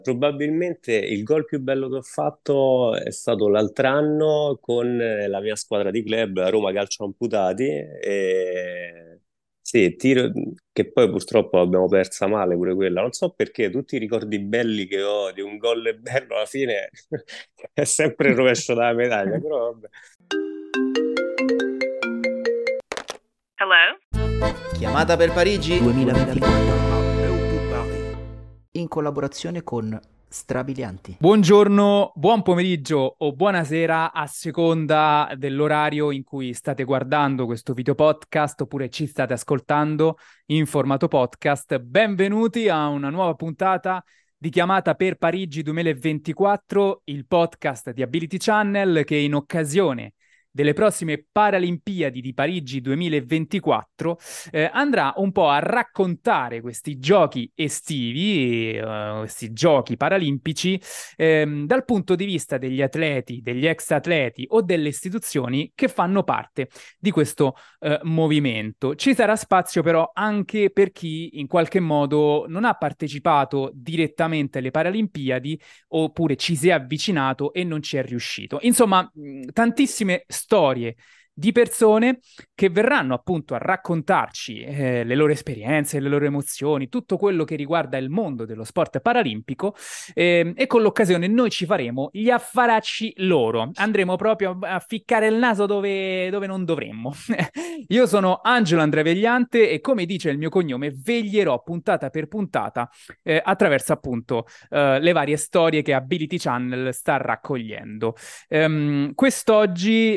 Probabilmente il gol più bello che ho fatto è stato l'altro anno con la mia squadra di club, la Roma Calcio Amputati. E sì, tiro che poi purtroppo l'abbiamo persa male pure quella. Non so perché tutti i ricordi belli che ho di un gol bello alla fine è sempre il rovescio della medaglia, però vabbè. Hello? Chiamata per Parigi 2024 in collaborazione con Strabilianti. Buongiorno, buon pomeriggio o buonasera a seconda dell'orario in cui state guardando questo video podcast oppure ci state ascoltando in formato podcast. Benvenuti a una nuova puntata di Chiamata per Parigi 2024, il podcast di Ability Channel che in occasione delle prossime Paralimpiadi di Parigi 2024 andrà un po' a raccontare questi giochi estivi, questi giochi paralimpici, dal punto di vista degli atleti, degli ex atleti o delle istituzioni che fanno parte di questo movimento. Ci sarà spazio però anche per chi in qualche modo non ha partecipato direttamente alle Paralimpiadi oppure ci si è avvicinato e non ci è riuscito. Insomma, tantissime storie di persone che verranno appunto a raccontarci le loro esperienze, le loro emozioni, tutto quello che riguarda il mondo dello sport paralimpico, e con l'occasione noi ci faremo gli affaracci loro, andremo proprio a ficcare il naso dove non dovremmo. Io sono Angelo Andrea Vegliante e come dice il mio cognome veglierò puntata per puntata attraverso appunto le varie storie che Ability Channel sta raccogliendo. Quest'oggi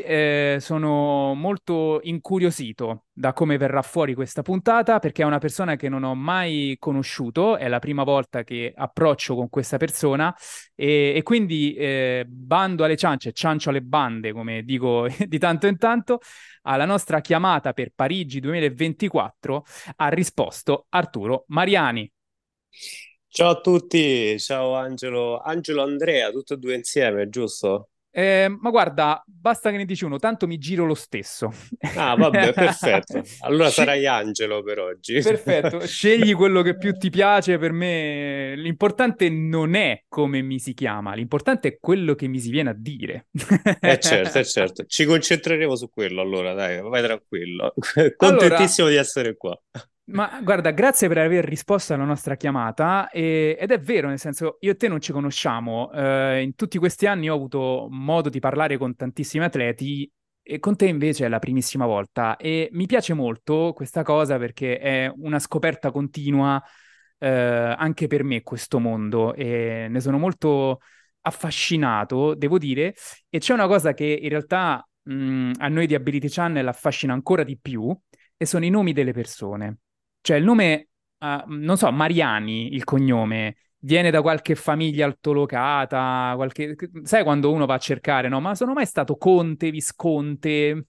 sono molto incuriosito da come verrà fuori questa puntata perché è una persona che non ho mai conosciuto, è la prima volta che approccio con questa persona e quindi bando alle ciance, ciancio alle bande, come dico di tanto in tanto, alla nostra chiamata per Parigi 2024 ha risposto Arturo Mariani. Ciao a tutti, ciao Angelo, Angelo Andrea, tutti e due insieme, giusto? Ma guarda, basta che ne dici uno, tanto mi giro lo stesso. Ah, vabbè, perfetto. Allora Sce- sarai Angelo per oggi. Perfetto, scegli quello che più ti piace. Per me l'importante non è come mi si chiama, l'importante è quello che mi si viene a dire. È certo. Ci concentreremo su quello allora, dai, vai tranquillo. Allora, Contentissimo di essere qua. ma guarda, grazie per aver risposto alla nostra chiamata ed è vero, nel senso, io e te non ci conosciamo, in tutti questi anni ho avuto modo di parlare con tantissimi atleti e con te invece è la primissima volta e mi piace molto questa cosa perché è una scoperta continua anche per me questo mondo e ne sono molto affascinato, devo dire, e c'è una cosa che in realtà a noi di Ability Channel affascina ancora di più e sono i nomi delle persone. Cioè il nome, non so, Mariani, il cognome, viene da qualche famiglia altolocata, qualche... Sai quando uno va a cercare, no? Ma sono mai stato conte, visconte?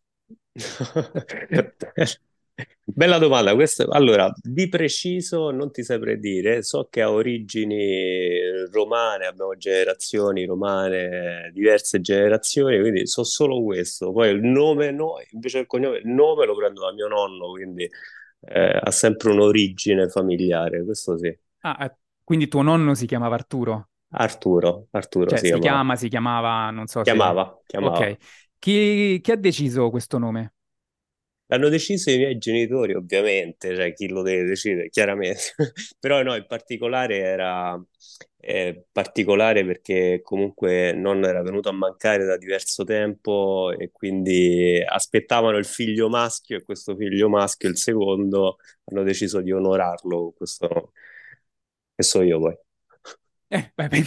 Bella domanda. Allora, di preciso non ti saprei dire. So che ha origini romane, abbiamo generazioni romane, diverse generazioni, quindi so solo questo. Poi il nome, no, invece del cognome, il nome lo prendo da mio nonno, quindi ha sempre un'origine familiare, questo sì. Ah, quindi tuo nonno si chiamava Arturo? Arturo Cioè si chiamava. si chiamava, non so se... Chiamava. Ok. Chi ha deciso questo nome? L'hanno deciso i miei genitori, ovviamente, cioè chi lo deve decidere, chiaramente. Però no, in particolare era particolare perché comunque nonno era venuto a mancare da diverso tempo e quindi aspettavano il figlio maschio e questo figlio maschio, il secondo, hanno deciso di onorarlo con questo, che so io poi. Beh.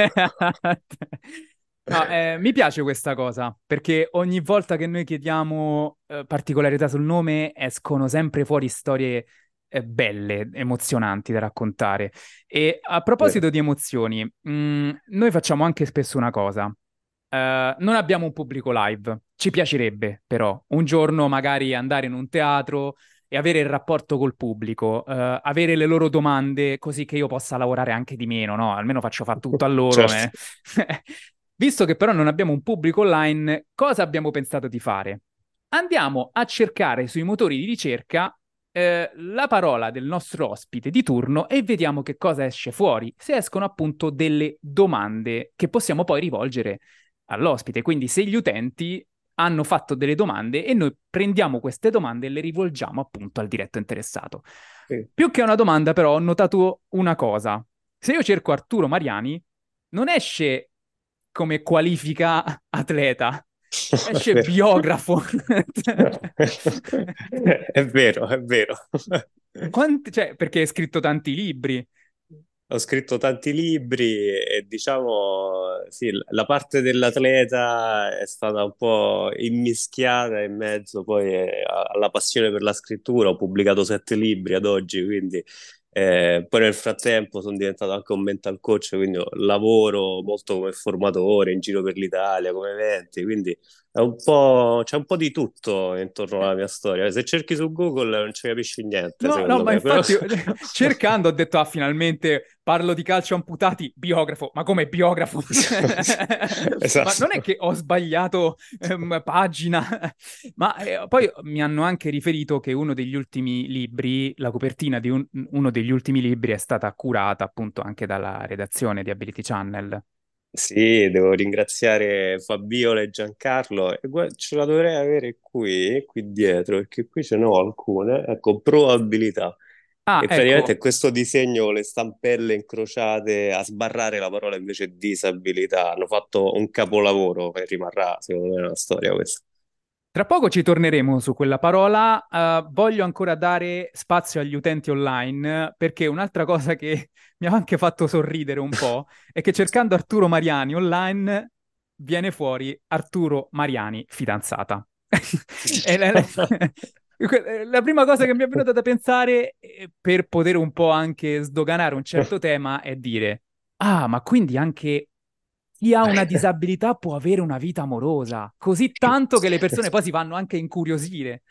No, mi piace questa cosa, perché ogni volta che noi chiediamo particolarità sul nome escono sempre fuori storie belle, emozionanti da raccontare. E a Vero. proposito di emozioni, noi facciamo anche spesso una cosa. Non abbiamo un pubblico live, ci piacerebbe però un giorno magari andare in un teatro e avere il rapporto col pubblico, avere le loro domande così che io possa lavorare anche di meno, no? Almeno faccio fare tutto a loro. Certo. Visto che però non abbiamo un pubblico online, cosa abbiamo pensato di fare? Andiamo a cercare sui motori di ricerca la parola del nostro ospite di turno e vediamo che cosa esce fuori. Se escono appunto delle domande che possiamo poi rivolgere all'ospite. Quindi se gli utenti hanno fatto delle domande e noi prendiamo queste domande e le rivolgiamo appunto al diretto interessato. Sì. Più che una domanda, però, ho notato una cosa. Se io cerco Arturo Mariani, non esce come qualifica atleta, È esce vero. biografo. È vero, è vero. Cioè, perché hai scritto tanti libri. Ho scritto tanti libri e diciamo, sì, la parte dell'atleta è stata un po' immischiata in mezzo poi alla passione per la scrittura. Ho pubblicato 7 libri ad oggi, quindi poi nel frattempo sono diventato anche un mental coach, quindi lavoro molto come formatore in giro per l'Italia, come eventi, quindi è un po', c'è un po' di tutto intorno alla mia storia. Se cerchi su Google non ci capisci niente, No, no, secondo ma me, però... infatti cercando ho detto, ah, finalmente parlo di calcio amputati, biografo, ma come biografo? Ma Esatto. non è che ho sbagliato pagina, ma poi mi hanno anche riferito che uno degli ultimi libri, la copertina di uno degli ultimi libri è stata curata appunto anche dalla redazione di Ability Channel. Sì, devo ringraziare Fabiola e Giancarlo. Ce la dovrei avere qui dietro, perché qui ce ne ho alcune. Ecco, probabilità. Ah, E praticamente è ecco, questo disegno con le stampelle incrociate a sbarrare la parola invece disabilità. Hanno fatto un capolavoro e rimarrà, secondo me, una storia questa. tra poco ci torneremo su quella parola. Voglio ancora dare spazio agli utenti online perché un'altra cosa che mi ha anche fatto sorridere un po' è che cercando Arturo Mariani online viene fuori Arturo Mariani fidanzata. E la prima cosa che mi è venuta da pensare per poter un po' anche sdoganare un certo tema è dire: ah, ma quindi anche chi ha una disabilità può avere una vita amorosa, così tanto che le persone poi si vanno anche a incuriosire.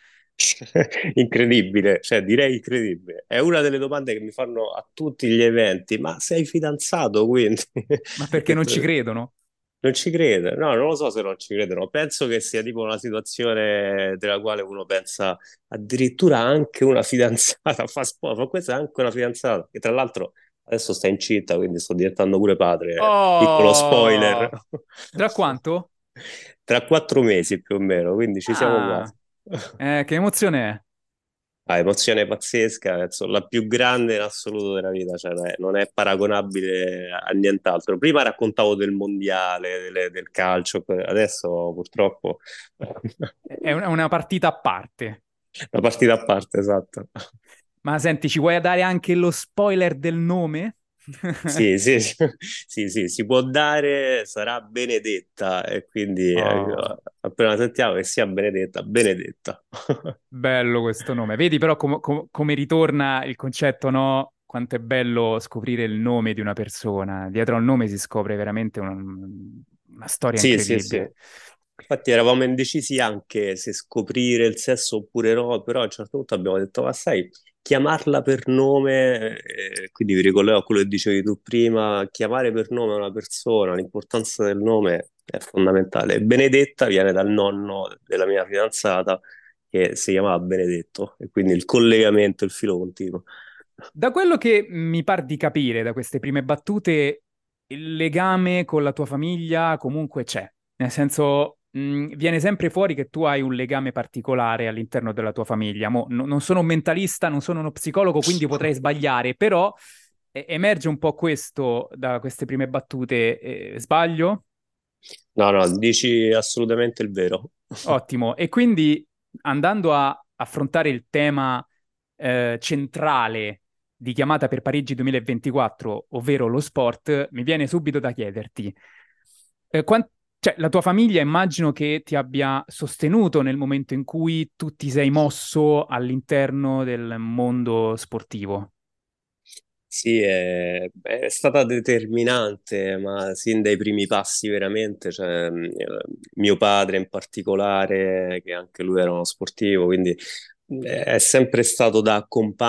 Incredibile, cioè direi incredibile. È una delle domande che mi fanno a tutti gli eventi, ma sei fidanzato quindi? Ma perché non ci Detto, credono? non ci crede, no, non lo so se non ci credono. Penso che sia tipo una situazione della quale uno pensa addirittura anche una fidanzata fa sposa, ma questa è anche una fidanzata, che tra l'altro adesso sta incinta, quindi sto diventando pure padre. Piccolo spoiler. Oh! Tra quanto? Tra 4 mesi più o meno, quindi ci siamo Ah, quasi. che emozione è? Ah, emozione pazzesca, penso, la più grande in assoluto della vita, cioè non è paragonabile a nient'altro. Prima raccontavo del mondiale, del calcio, adesso purtroppo È una partita a parte. una partita a parte, esatto. Ma senti, ci vuoi dare anche lo spoiler del nome? Sì, sì, sì, sì, sì, si può dare, sarà Benedetta e quindi Oh. appena sentiamo che sia Benedetta, Benedetta. Bello questo nome. Vedi però come ritorna il concetto, no? Quanto è bello scoprire il nome di una persona. Dietro al nome si scopre veramente una storia Sì, sì, sì. incredibile. Infatti eravamo indecisi anche se scoprire il sesso oppure no, però a un certo punto abbiamo detto, ma sai, chiamarla per nome, quindi vi ricollego a quello che dicevi tu prima, chiamare per nome una persona, l'importanza del nome è fondamentale. Benedetta viene dal nonno della mia fidanzata che si chiamava Benedetto e quindi il collegamento, il filo continuo. Da quello che mi par di capire da queste prime battute, il legame con la tua famiglia comunque c'è. Nel senso, viene sempre fuori che tu hai un legame particolare all'interno della tua famiglia. Non sono un mentalista, non sono uno psicologo, quindi potrei sbagliare, però emerge un po' questo da queste prime battute. Sbaglio? No, no, dici assolutamente il vero. Ottimo. E quindi andando a affrontare il tema centrale di chiamata per Parigi 2024, ovvero lo sport, mi viene subito da chiederti, cioè, la tua famiglia immagino che ti abbia sostenuto nel momento in cui tu ti sei mosso all'interno del mondo sportivo. Sì, è stata determinante, ma sin dai primi passi veramente, cioè, mio padre in particolare, che anche lui era uno sportivo, quindi è sempre stato da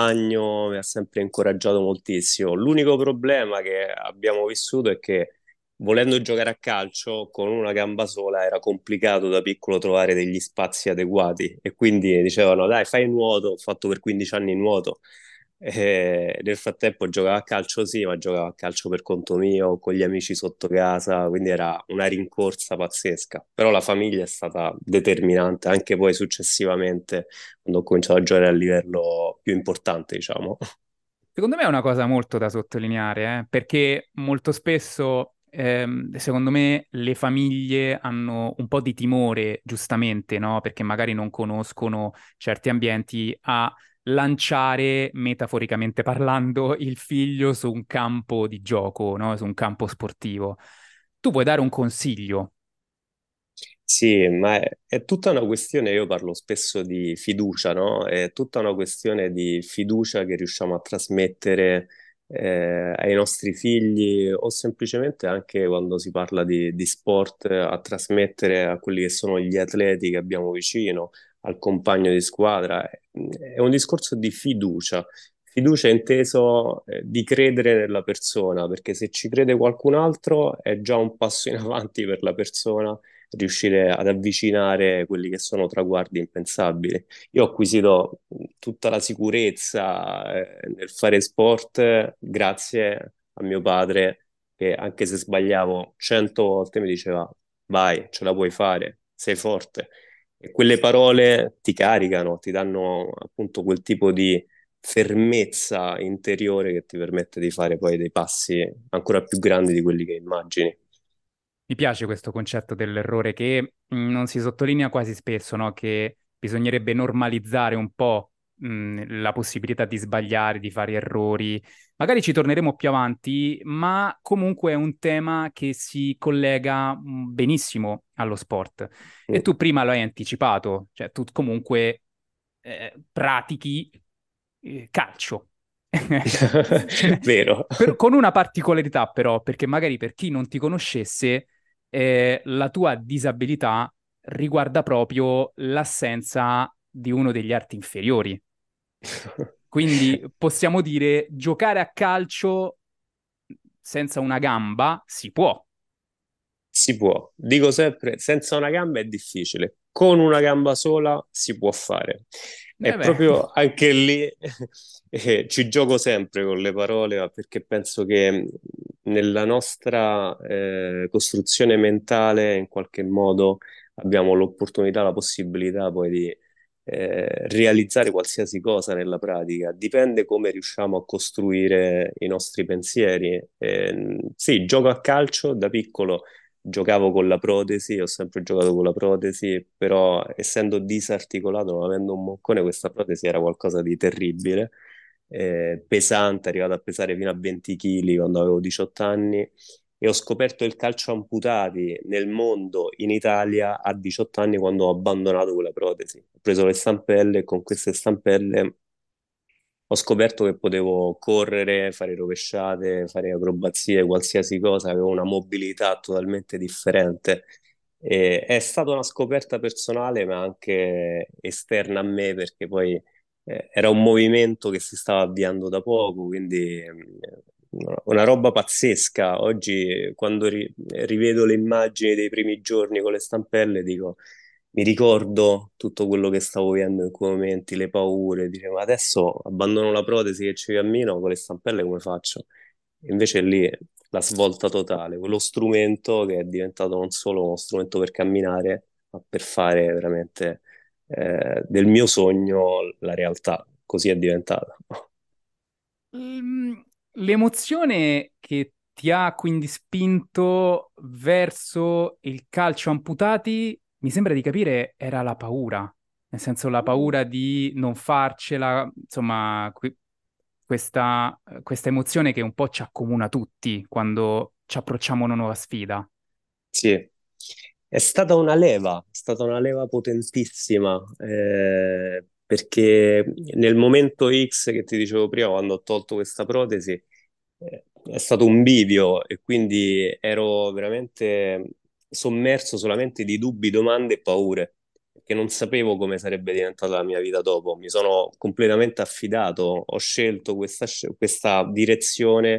compagno, mi ha sempre incoraggiato moltissimo. L'unico problema che abbiamo vissuto è che volendo giocare a calcio con una gamba sola era complicato da piccolo trovare degli spazi adeguati e quindi dicevano dai fai nuoto, ho fatto per 15 anni nuoto e nel frattempo giocavo a calcio sì, ma giocavo a calcio per conto mio, con gli amici sotto casa, quindi era una rincorsa pazzesca, però la famiglia è stata determinante anche poi successivamente quando ho cominciato a giocare a livello più importante, diciamo. Secondo me è una cosa molto da sottolineare, perché molto spesso, secondo me, le famiglie hanno un po' di timore, giustamente, no? Perché magari non conoscono certi ambienti a lanciare, metaforicamente parlando, il figlio su un campo di gioco, no? Su un campo sportivo. Tu puoi dare un consiglio. Sì, ma è tutta una questione, io parlo spesso di fiducia, no? È tutta una questione di fiducia che riusciamo a trasmettere ai nostri figli o semplicemente anche quando si parla di sport, a trasmettere a quelli che sono gli atleti che abbiamo vicino, al compagno di squadra. È un discorso di fiducia. Fiducia inteso di credere nella persona, perché se ci crede qualcun altro è già un passo in avanti per la persona riuscire ad avvicinare quelli che sono traguardi impensabili. Io ho acquisito tutta la sicurezza nel fare sport grazie a mio padre, che anche se sbagliavo 100 volte mi diceva vai, ce la puoi fare, sei forte. E quelle parole ti caricano, ti danno appunto quel tipo di fermezza interiore che ti permette di fare poi dei passi ancora più grandi di quelli che immagini. Mi piace questo concetto dell'errore che non si sottolinea quasi spesso, no? Che bisognerebbe normalizzare un po' la possibilità di sbagliare, di fare errori. Magari ci torneremo più avanti, ma comunque è un tema che si collega benissimo allo sport. E Mm. tu prima lo hai anticipato, cioè tu comunque pratichi calcio. Vero. Con una particolarità però, perché magari per chi non ti conoscesse, la tua disabilità riguarda proprio l'assenza di uno degli arti inferiori. Quindi possiamo dire giocare a calcio senza una gamba si può. Si può, dico sempre, senza una gamba è difficile, con una gamba sola si può fare. Eh È beh, proprio anche lì ci gioco sempre con le parole, ma perché penso che nella nostra costruzione mentale in qualche modo abbiamo l'opportunità, la possibilità poi di realizzare qualsiasi cosa nella pratica. Dipende come riusciamo a costruire i nostri pensieri. Sì, gioco a calcio da piccolo giocavo con la protesi, ho sempre giocato con la protesi, però essendo disarticolato, non avendo un moccone, questa protesi era qualcosa di terribile, pesante, arrivato a pesare fino a 20 kg quando avevo 18 anni e ho scoperto il calcio amputati nel mondo in Italia a 18 anni quando ho abbandonato quella protesi. Ho preso le stampelle e con queste stampelle ho scoperto che potevo correre, fare rovesciate, fare acrobazie, qualsiasi cosa, avevo una mobilità totalmente differente. E è stata una scoperta personale, ma anche esterna a me, perché poi era un movimento che si stava avviando da poco, quindi una roba pazzesca. Oggi, quando rivedo le immagini dei primi giorni con le stampelle, dico mi ricordo tutto quello che stavo vivendo in quei momenti, le paure, dicevo, ma adesso abbandono la protesi che ci cammino, con le stampelle come faccio? E invece lì la svolta totale, quello strumento che è diventato non solo uno strumento per camminare, ma per fare veramente del mio sogno la realtà, così è diventata. mm, l'emozione che ti ha quindi spinto verso il calcio amputati, mi sembra di capire, era la paura. Nel senso, la paura di non farcela, insomma, questa emozione che un po' ci accomuna tutti quando ci approcciamo a una nuova sfida. Sì, è stata una leva potentissima, perché nel momento X che ti dicevo prima, quando ho tolto questa protesi, è stato un bivio e quindi ero veramente sommerso solamente di dubbi, domande e paure, perché non sapevo come sarebbe diventata la mia vita dopo. Mi sono completamente affidato, ho scelto questa direzione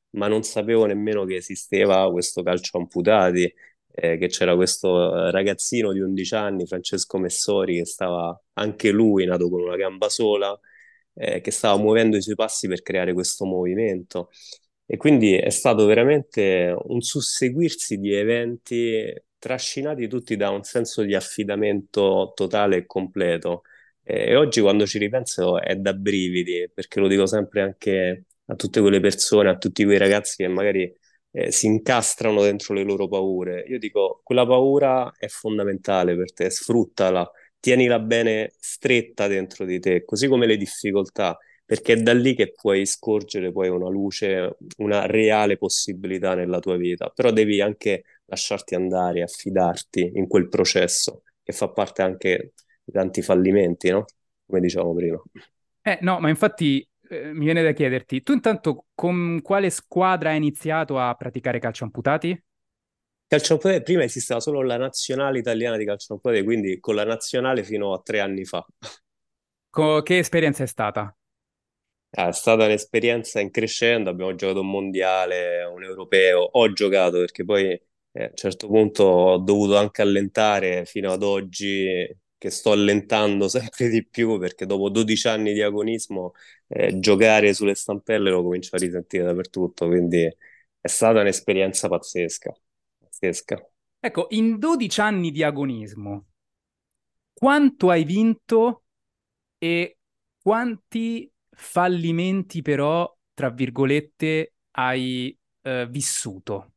ma non sapevo nemmeno che esisteva questo calcio amputati, che c'era questo ragazzino di 11 anni, Francesco Messori, che stava anche lui nato con una gamba sola, che stava muovendo i suoi passi per creare questo movimento. E quindi è stato veramente un susseguirsi di eventi trascinati tutti da un senso di affidamento totale e completo. E oggi quando ci ripenso è da brividi, perché lo dico sempre anche a tutte quelle persone, a tutti quei ragazzi che magari si incastrano dentro le loro paure. Io dico, quella paura è fondamentale per te, sfruttala, tienila bene stretta dentro di te, così come le difficoltà, perché è da lì che puoi scorgere poi una luce, una reale possibilità nella tua vita. Però devi anche lasciarti andare, affidarti in quel processo, che fa parte anche di tanti fallimenti, no? Come dicevamo prima. No, ma infatti mi viene da chiederti, tu intanto con quale squadra hai iniziato a praticare calcio amputati? Calcio amputati, prima esisteva solo la nazionale italiana di calcio amputati, quindi con la nazionale fino a 3 anni fa. Che esperienza è stata? È stata un'esperienza in crescendo, abbiamo giocato un mondiale, un europeo, ho giocato perché poi a un certo punto ho dovuto anche allentare fino ad oggi, che sto allentando sempre di più perché dopo 12 anni di agonismo giocare sulle stampelle lo comincio a risentire dappertutto, quindi è stata un'esperienza pazzesca, pazzesca. Ecco, in 12 anni di agonismo, quanto hai vinto e quanti fallimenti però, tra virgolette, hai vissuto?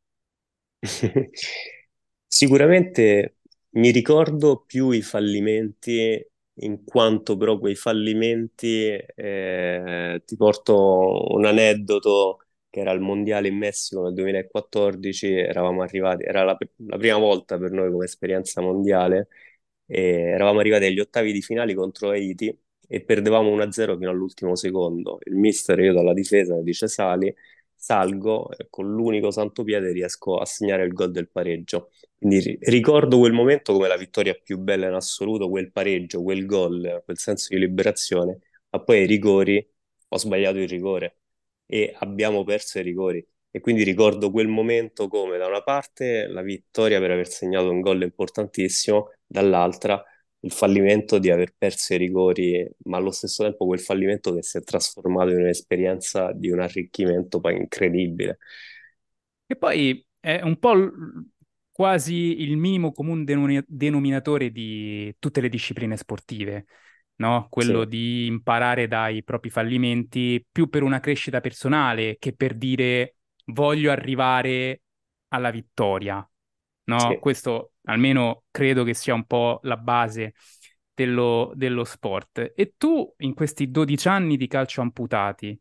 Sicuramente mi ricordo più i fallimenti, in quanto però quei fallimenti, ti porto un aneddoto che era il mondiale in Messico nel 2014, eravamo arrivati, era la prima volta per noi come esperienza mondiale, e eravamo arrivati agli ottavi di finale contro Haiti e perdevamo 1-0 fino all'ultimo secondo. Il mister, io dalla difesa, mi dice sali, salgo e con l'unico santo piede riesco a segnare il gol del pareggio. Quindi ricordo quel momento come la vittoria più bella in assoluto, quel pareggio, quel gol, quel senso di liberazione, ma poi ai rigori ho sbagliato il rigore e abbiamo perso i rigori. E quindi ricordo quel momento come da una parte la vittoria per aver segnato un gol importantissimo, dall'altra il fallimento di aver perso i rigori, ma allo stesso tempo quel fallimento che si è trasformato in un'esperienza di un arricchimento poi incredibile. E poi è un po' quasi il minimo comune denominatore di tutte le discipline sportive, no? Quello Sì, di imparare dai propri fallimenti più per una crescita personale che per dire voglio arrivare alla vittoria, no? sì. Questo almeno credo che sia un po' la base dello sport. E tu in questi 12 anni di calcio amputati,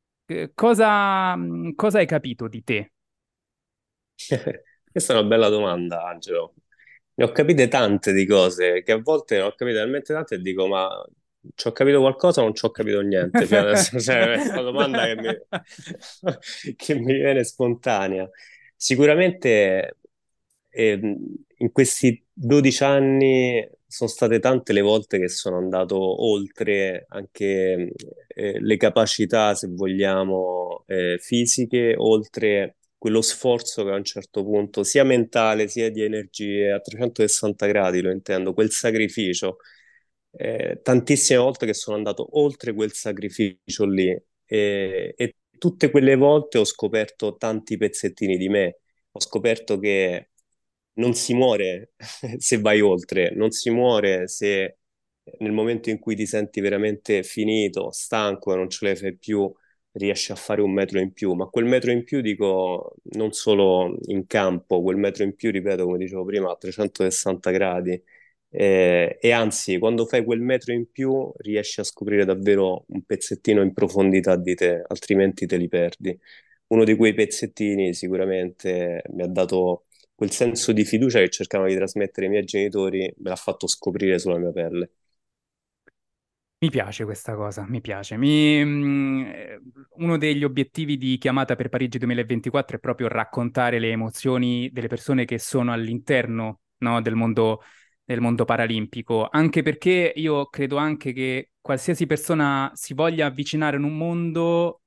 cosa hai capito di te? Questa è una bella domanda, Angelo. Ne ho capite tante di cose, che a volte ne ho capite talmente tante e dico, ma ci ho capito qualcosa o non ci ho capito niente fino adesso? Cioè, questa domanda che mi viene spontanea. Sicuramente in questi 12 anni sono state tante le volte che sono andato oltre anche le capacità, se vogliamo, fisiche, oltre quello sforzo che a un certo punto, sia mentale sia di energie, a 360 gradi lo intendo, quel sacrificio. Tantissime volte che sono andato oltre quel sacrificio lì e tutte quelle volte ho scoperto tanti pezzettini di me. Ho scoperto che non si muore se vai oltre, non si muore se nel momento in cui ti senti veramente finito, stanco e non ce la fai più, riesci a fare un metro in più, ma quel metro in più dico non solo in campo, quel metro in più, ripeto, come dicevo prima, a 360 gradi. E anzi, quando fai quel metro in più, riesci a scoprire davvero un pezzettino in profondità di te, altrimenti te li perdi. Uno di quei pezzettini sicuramente mi ha dato quel senso di fiducia che cercavano di trasmettere i miei genitori, me l'ha fatto scoprire sulla mia pelle. Mi piace questa cosa, mi piace. Uno degli obiettivi di Chiamata per Parigi 2024 è proprio raccontare le emozioni delle persone che sono all'interno, no, del mondo paralimpico, anche perché io credo anche che qualsiasi persona si voglia avvicinare in un mondo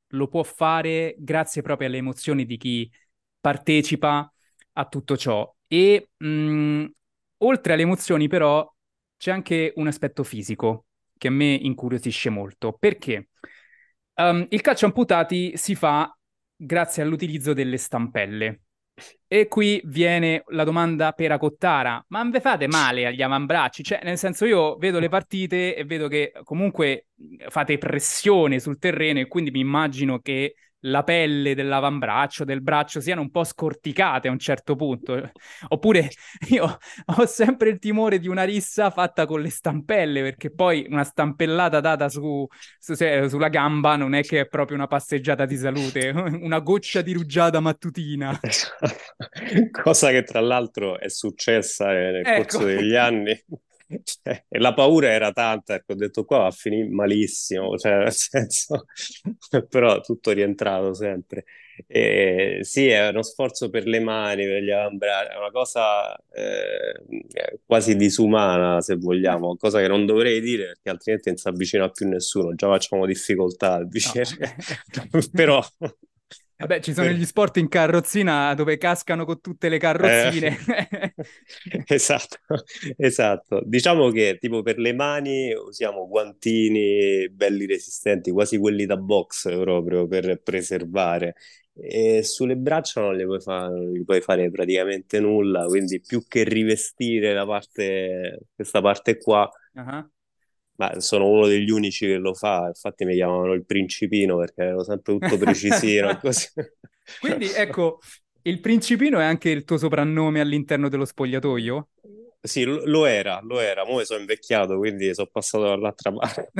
lo può fare grazie proprio alle emozioni di chi partecipa a tutto ciò. E oltre alle emozioni, però, c'è anche un aspetto fisico che a me incuriosisce molto. Perché? Il calcio amputati si fa grazie all'utilizzo delle stampelle. E qui viene la domanda peracottara, ma non ve fate male agli avambracci? Cioè, nel senso, io vedo le partite e vedo che comunque fate pressione sul terreno e quindi mi immagino che la pelle dell'avambraccio, del braccio siano un po' scorticate a un certo punto. Oppure io ho sempre il timore di una rissa fatta con le stampelle, perché poi una stampellata data sulla gamba non è che è proprio una passeggiata di salute, una goccia di rugiada mattutina. Cosa che tra l'altro è successa nel Ecco. corso degli anni. Cioè, e la paura era tanta, ecco, ho detto qua va a finire malissimo, cioè, nel senso, però tutto rientrato sempre. E, sì, è uno sforzo per le mani, per gli avambracci, è una cosa quasi disumana, se vogliamo, cosa che non dovrei dire perché altrimenti non si avvicina più nessuno, già facciamo difficoltà a No. avvicinare, però... Vabbè, ci sono per- gli sport in carrozzina dove cascano con tutte le Eh, carrozzine. esatto, esatto. Diciamo che tipo per le mani usiamo guantini belli resistenti, quasi quelli da box proprio per preservare. E sulle braccia non gli puoi fare praticamente nulla, quindi più che rivestire questa parte qua, Ah. ma sono uno degli unici che lo fa, infatti mi chiamavano il principino perché ero sempre tutto precisino e così. Quindi, ecco, il Principino è anche il tuo soprannome all'interno dello spogliatoio? Sì, lo era, ora sono invecchiato, quindi sono passato dall'altra parte.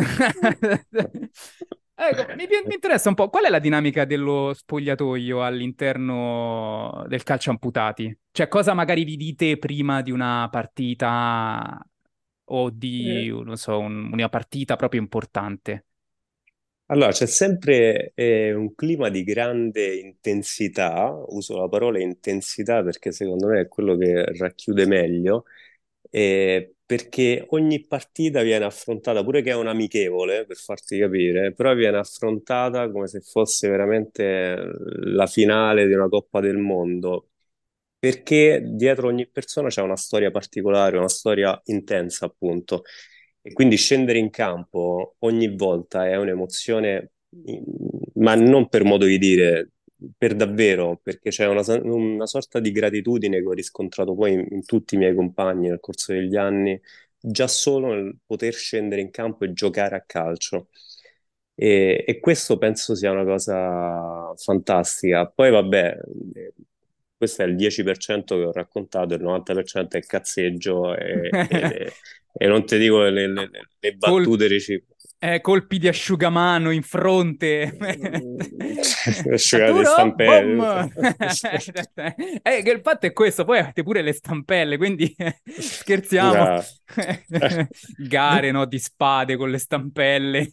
Ecco, mi interessa un po', qual è la dinamica dello spogliatoio all'interno del calcio amputati? Cioè, cosa magari vi dite prima di una partita o di, Eh, non so, una partita proprio importante? Allora, c'è sempre un clima di grande intensità, uso la parola intensità perché secondo me è quello che racchiude meglio, perché ogni partita viene affrontata, pure che è un amichevole, per farti capire, però viene affrontata come se fosse veramente la finale di una Coppa del Mondo, perché dietro ogni persona c'è una storia particolare, una storia intensa, appunto. E quindi scendere in campo ogni volta è un'emozione, ma non per modo di dire, per davvero, perché c'è una sorta di gratitudine che ho riscontrato poi in tutti i miei compagni nel corso degli anni, già solo nel poter scendere in campo e giocare a calcio. E questo penso sia una cosa fantastica. Poi vabbè, questo è il 10% che ho raccontato, il 90% è cazzeggio e non ti dico le Col- battute reciproche. colpi di asciugamano in fronte. Asciugare le Arturo, stampelle. boom! Che il fatto è questo, poi avete pure le stampelle, quindi scherziamo. No. Gare, no, di spade con le stampelle.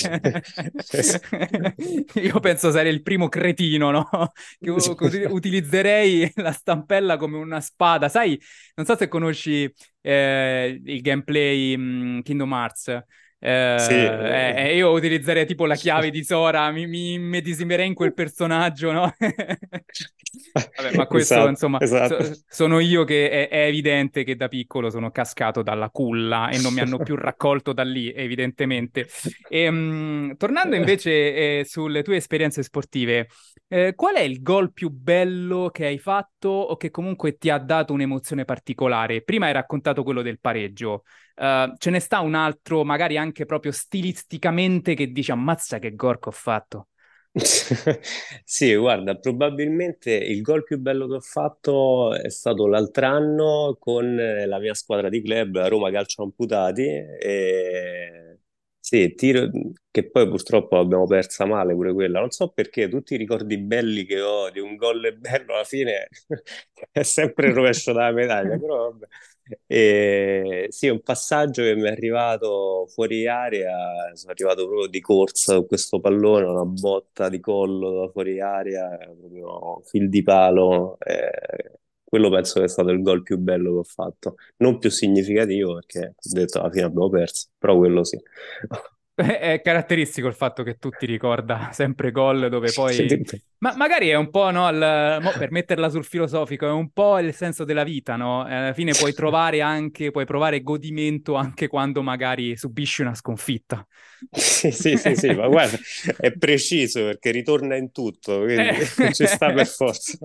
Io penso sarei il primo cretino, no? Che utilizzerei la stampella come una spada. Sai, non so se conosci il gameplay Kingdom Hearts. Sì, Io utilizzerei tipo la chiave di Sora, mi immedesimerei in quel personaggio, no? Vabbè, ma questo, esatto, insomma, esatto. sono io che è evidente che da piccolo sono cascato dalla culla e non mi hanno più raccolto da lì, evidentemente. Tornando invece sulle tue esperienze sportive, qual è il gol più bello che hai fatto o che comunque ti ha dato un'emozione particolare? Prima hai raccontato quello del pareggio. Ce ne sta un altro, magari anche proprio stilisticamente, che dici, ammazza che gol che ho fatto. Sì, guarda, probabilmente il gol più bello che ho fatto è stato l'altro anno con la mia squadra di club, la Roma Calcio Amputati. E... Sì, tiro che poi purtroppo l'abbiamo persa male pure quella. Non so perché tutti i ricordi belli che ho di un gol bello alla fine è sempre il rovescio della medaglia, però vabbè. E sì, un passaggio che mi è arrivato fuori area, sono arrivato proprio di corsa con questo pallone, una botta di collo da fuori area, proprio fil di palo. Quello penso che è stato il gol più bello che ho fatto, non più significativo perché ho detto alla fine abbiamo perso, però quello sì. È caratteristico il fatto che tu ti ricorda sempre gol dove poi... Ma magari è un po', no, per metterla sul filosofico, è un po' il senso della vita, no? Alla fine puoi provare godimento anche quando magari subisci una sconfitta. Sì, sì, sì, sì, ma guarda, è preciso perché ritorna in tutto, quindi ci sta per forza.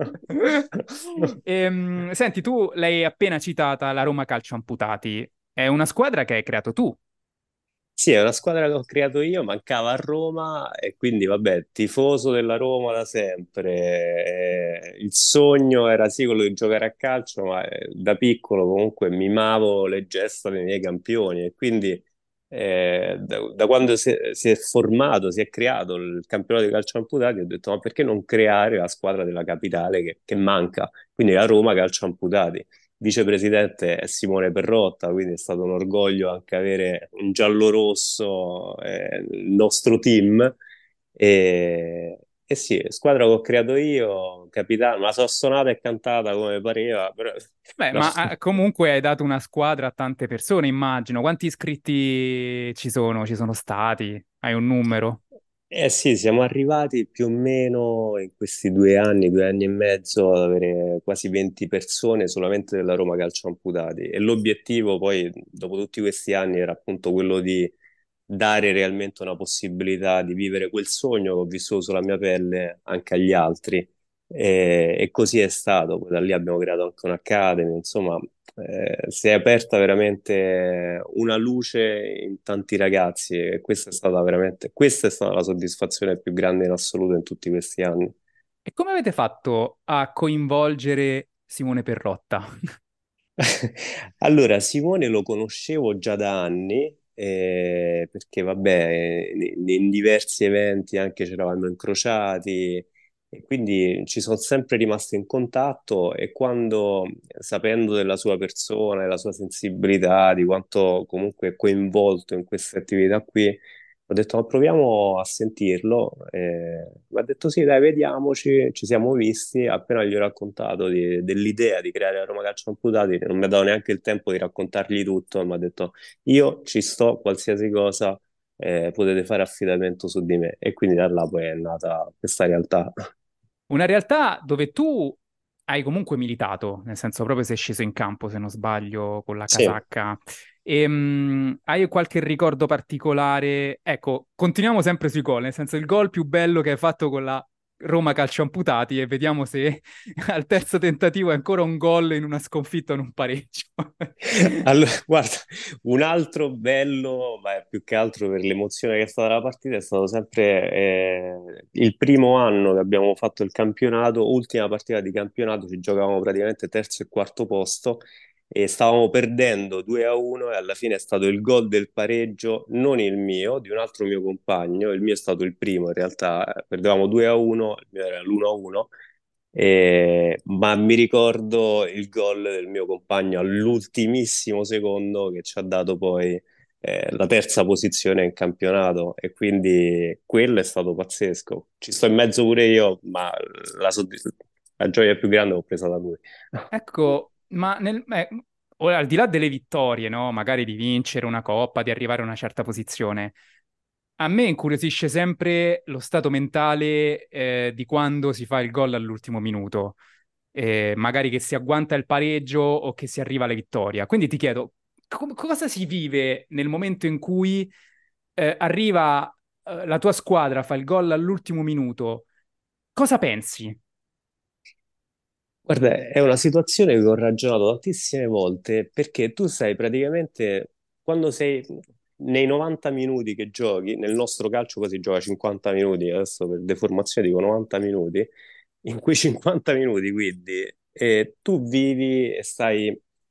Senti, tu l'hai appena citata, la Roma Calcio Amputati. È una squadra che hai creato tu. Sì, è una squadra che ho creato io, mancava a Roma e quindi vabbè, tifoso della Roma da sempre. Il sogno era sì quello di giocare a calcio, ma da piccolo comunque mimavo le gesta dei miei campioni e quindi da quando si è formato, si è creato il campionato di calcio amputati, ho detto ma perché non creare la squadra della capitale che manca? Quindi la Roma Calcio Amputati. Vicepresidente è Simone Perrotta, quindi è stato un orgoglio anche avere un giallo-rosso il nostro team. E sì, squadra che ho creato io, capitano, ma so suonata e cantata come pareva, però Beh, no. ma comunque hai dato una squadra a tante persone, immagino. Quanti iscritti ci sono? Ci sono stati? Hai un numero? Eh sì, siamo arrivati più o meno in questi 2 anni, 2 anni e mezzo, ad avere quasi 20 persone solamente della Roma Calcio Amputati. E l'obiettivo poi, dopo tutti questi anni, era appunto quello di dare realmente una possibilità di vivere quel sogno che ho vissuto sulla mia pelle anche agli altri. E così è stato. Poi da lì abbiamo creato anche un'academy, insomma, si è aperta veramente una luce in tanti ragazzi e questa è stata la soddisfazione più grande in assoluto in tutti questi anni. E come avete fatto a coinvolgere Simone Perrotta? Allora, Simone lo conoscevo già da anni, perché vabbè, in diversi eventi anche ci eravamo incrociati e quindi ci sono sempre rimasto in contatto e quando, sapendo della sua persona, della sua sensibilità, di quanto comunque è coinvolto in queste attività qui, ho detto, ma proviamo a sentirlo. Mi ha detto sì, dai, vediamoci. Ci siamo visti. Appena gli ho raccontato dell'idea di creare la Roma Calcio Amputati, non mi ha dato neanche il tempo di raccontargli tutto. Mi ha detto, io ci sto, qualsiasi cosa, potete fare affidamento su di me. E quindi da là poi è nata questa realtà. Una realtà dove tu hai comunque militato, nel senso proprio sei sceso in campo, se non sbaglio, con la Sì. casacca. Hai qualche ricordo particolare? Ecco, continuiamo sempre sui gol, nel senso il gol più bello che hai fatto con la Roma Calcio Amputati e vediamo se al terzo tentativo è ancora un gol in una sconfitta o in un pareggio. Allora, guarda, un altro bello, ma è più che altro per l'emozione che è stata la partita, è stato sempre il primo anno che abbiamo fatto il campionato, ultima partita di campionato, ci giocavamo praticamente terzo e quarto posto e stavamo perdendo 2-1 e alla fine è stato il gol del pareggio, non il mio, di un altro mio compagno, il mio è stato il primo in realtà, perdevamo 2-1, il mio era l'1-1 ma mi ricordo il gol del mio compagno all'ultimissimo secondo che ci ha dato poi la terza posizione in campionato e quindi quello è stato pazzesco. Ci sto in mezzo pure io, ma la gioia più grande l'ho presa da lui. Ecco, ma ora, al di là delle vittorie, no? Magari di vincere una coppa, di arrivare a una certa posizione, a me incuriosisce sempre lo stato mentale di quando si fa il gol all'ultimo minuto, magari che si agguanta il pareggio o che si arriva alla vittoria. Quindi ti chiedo, cosa si vive nel momento in cui arriva la tua squadra, fa il gol all'ultimo minuto? Cosa pensi? Guarda, è una situazione che ho ragionato tantissime volte perché tu sai praticamente quando sei nei 90 minuti che giochi, nel nostro calcio quasi gioca 50 minuti, adesso per deformazione dico 90 minuti, in quei 50 minuti quindi tu vivi e stai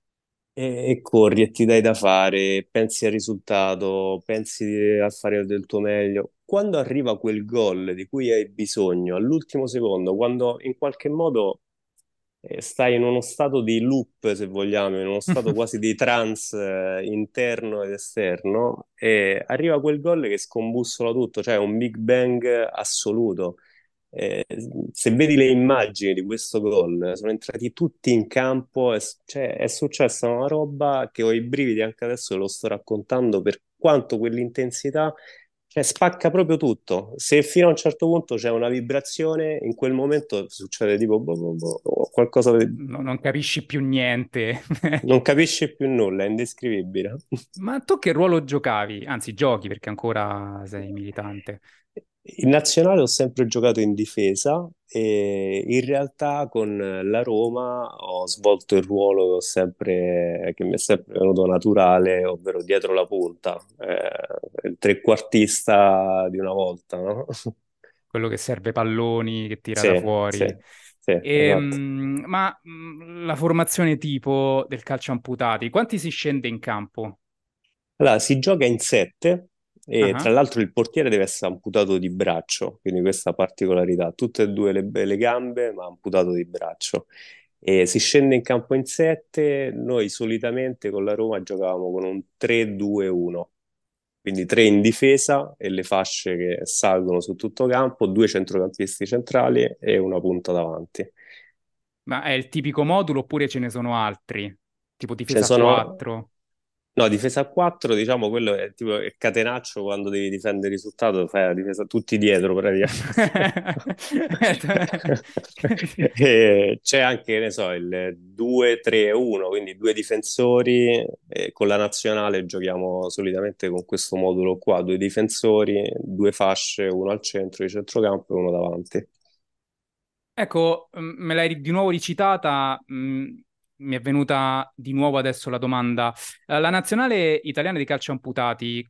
e corri e ti dai da fare, pensi al risultato, pensi a fare del tuo meglio. Quando arriva quel gol di cui hai bisogno all'ultimo secondo, quando in qualche modo stai in uno stato di loop, se vogliamo, in uno stato quasi di trance interno ed esterno, e arriva quel gol che scombussola tutto, cioè un Big Bang assoluto. Eh, Se vedi le immagini di questo gol, sono entrati tutti in campo, cioè, è successa una roba che ho i brividi anche adesso, che lo sto raccontando per quanto quell'intensità Cioè spacca proprio tutto. Se fino a un certo punto c'è una vibrazione, in quel momento succede tipo qualcosa Non capisci più niente. non capisci più nulla, è indescrivibile. Ma tu che ruolo giocavi? Anzi, giochi perché ancora sei militante. In nazionale ho sempre giocato in difesa e in realtà con la Roma ho svolto il ruolo che mi è sempre venuto naturale, ovvero dietro la punta, il trequartista di una volta, no? Quello che serve palloni, che tira da Sì, sì, fuori. sì, esatto. La formazione tipo del calcio amputati, quanti si scende in campo? Allora, si gioca in sette e tra Ah, l'altro il portiere deve essere amputato di braccio, quindi questa particolarità, tutte e due le gambe, ma amputato di braccio. E si scende in campo in sette, noi solitamente con la Roma giocavamo con un 3-2-1, quindi tre in difesa e le fasce che salgono su tutto campo, due centrocampisti centrali e una punta davanti. ma è il tipico modulo oppure ce ne sono altri? Tipo Ce difesa a sono 4? No, difesa a 4, diciamo, quello è tipo il catenaccio quando devi difendere il risultato, fai la difesa tutti dietro praticamente. E c'è anche, ne so, il 2-3-1, quindi due difensori, e con la nazionale giochiamo solitamente con questo modulo qua, due difensori, due fasce, uno al centro di centrocampo e uno davanti. Ecco, me l'hai di nuovo ricitata, mi è venuta di nuovo adesso la domanda. La nazionale italiana di calcio amputati,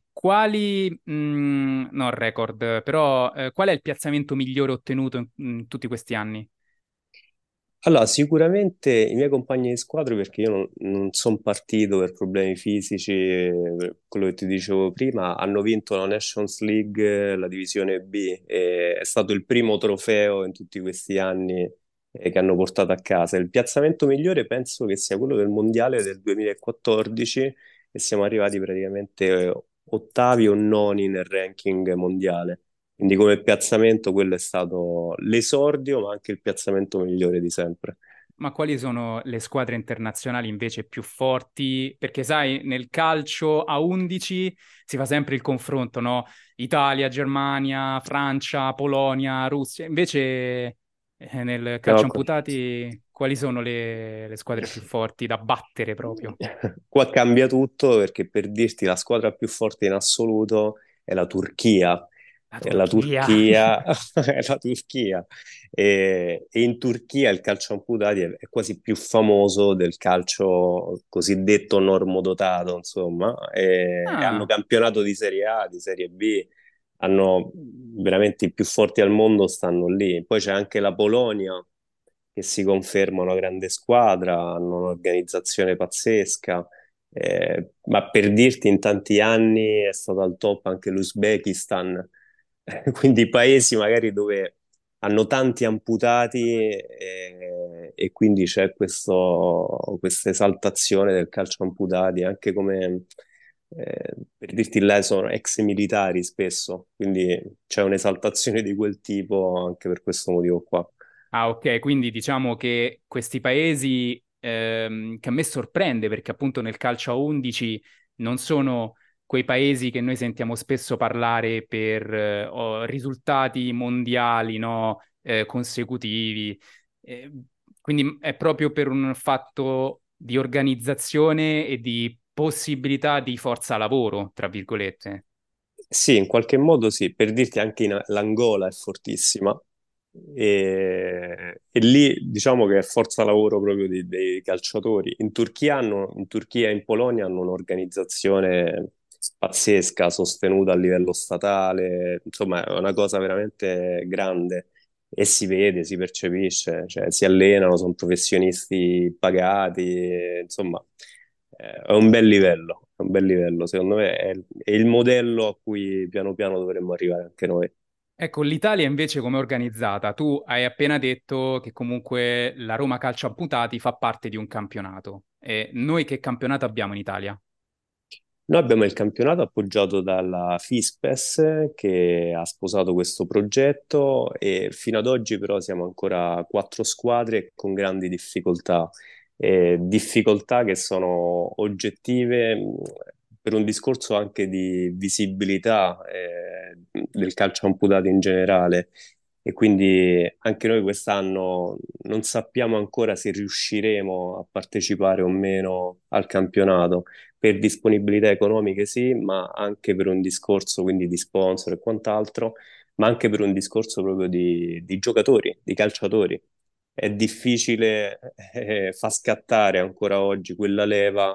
non record, però qual è il piazzamento migliore ottenuto in tutti questi anni? Allora, sicuramente i miei compagni di squadra, perché io non sono partito per problemi fisici, per quello che ti dicevo prima, hanno vinto la Nations League, la divisione B, e è stato il primo trofeo in tutti questi anni che hanno portato a casa. Il piazzamento migliore penso che sia quello del Mondiale del 2014 e siamo arrivati praticamente ottavi o noni nel ranking mondiale. Quindi come piazzamento quello è stato l'esordio, ma anche il piazzamento migliore di sempre. Ma quali sono le squadre internazionali invece più forti? Perché sai, nel calcio a 11 si fa sempre il confronto, no? Italia, Germania, Francia, Polonia, Russia. Invece nel calcio No, amputati quali sono le squadre più forti da battere proprio? qua cambia tutto perché per dirti la squadra più forte in assoluto è la Turchia. La È la Turchia. Turchia, è la Turchia. E in Turchia il calcio amputati è quasi più famoso del calcio cosiddetto normodotato, insomma. E hanno Ah, campionato di Serie A, di Serie B, hanno veramente i più forti al mondo stanno lì. Poi c'è anche la Polonia che si conferma una grande squadra, hanno un'organizzazione pazzesca. Ma per dirti, in tanti anni è stato al top anche l'Uzbekistan, quindi paesi magari dove hanno tanti amputati e quindi c'è questa esaltazione del calcio amputati, anche come per dirti là sono ex militari spesso, quindi c'è un'esaltazione di quel tipo anche per questo motivo qua. ah, ok, quindi diciamo che questi paesi che a me sorprende perché appunto nel calcio a 11 non sono quei paesi che noi sentiamo spesso parlare per risultati mondiali, no, consecutivi. Eh, quindi è proprio per un fatto di organizzazione e di possibilità di forza lavoro, tra virgolette. Sì, in qualche modo sì, per dirti anche l'Angola è fortissima e lì diciamo che è forza lavoro proprio dei calciatori. In Turchia e in Polonia hanno un'organizzazione pazzesca, sostenuta a livello statale, insomma è una cosa veramente grande e si vede, si percepisce, cioè si allenano, sono professionisti pagati, insomma è un bel livello, è un bel livello, secondo me è il modello a cui piano piano dovremmo arrivare anche noi. Ecco, l'Italia invece come è organizzata? Tu hai appena detto che comunque la Roma Calcio Amputati fa parte di un campionato. E noi che campionato abbiamo in Italia? Noi abbiamo il campionato appoggiato dalla FISPES che ha sposato questo progetto e fino ad oggi però siamo ancora quattro squadre con grandi difficoltà, difficoltà che sono oggettive per un discorso anche di visibilità del calcio amputato in generale. E quindi anche noi quest'anno non sappiamo ancora se riusciremo a partecipare o meno al campionato. Per disponibilità economiche sì, ma anche per un discorso quindi di sponsor e quant'altro, ma anche per un discorso proprio di giocatori, di calciatori. È difficile far scattare ancora oggi quella leva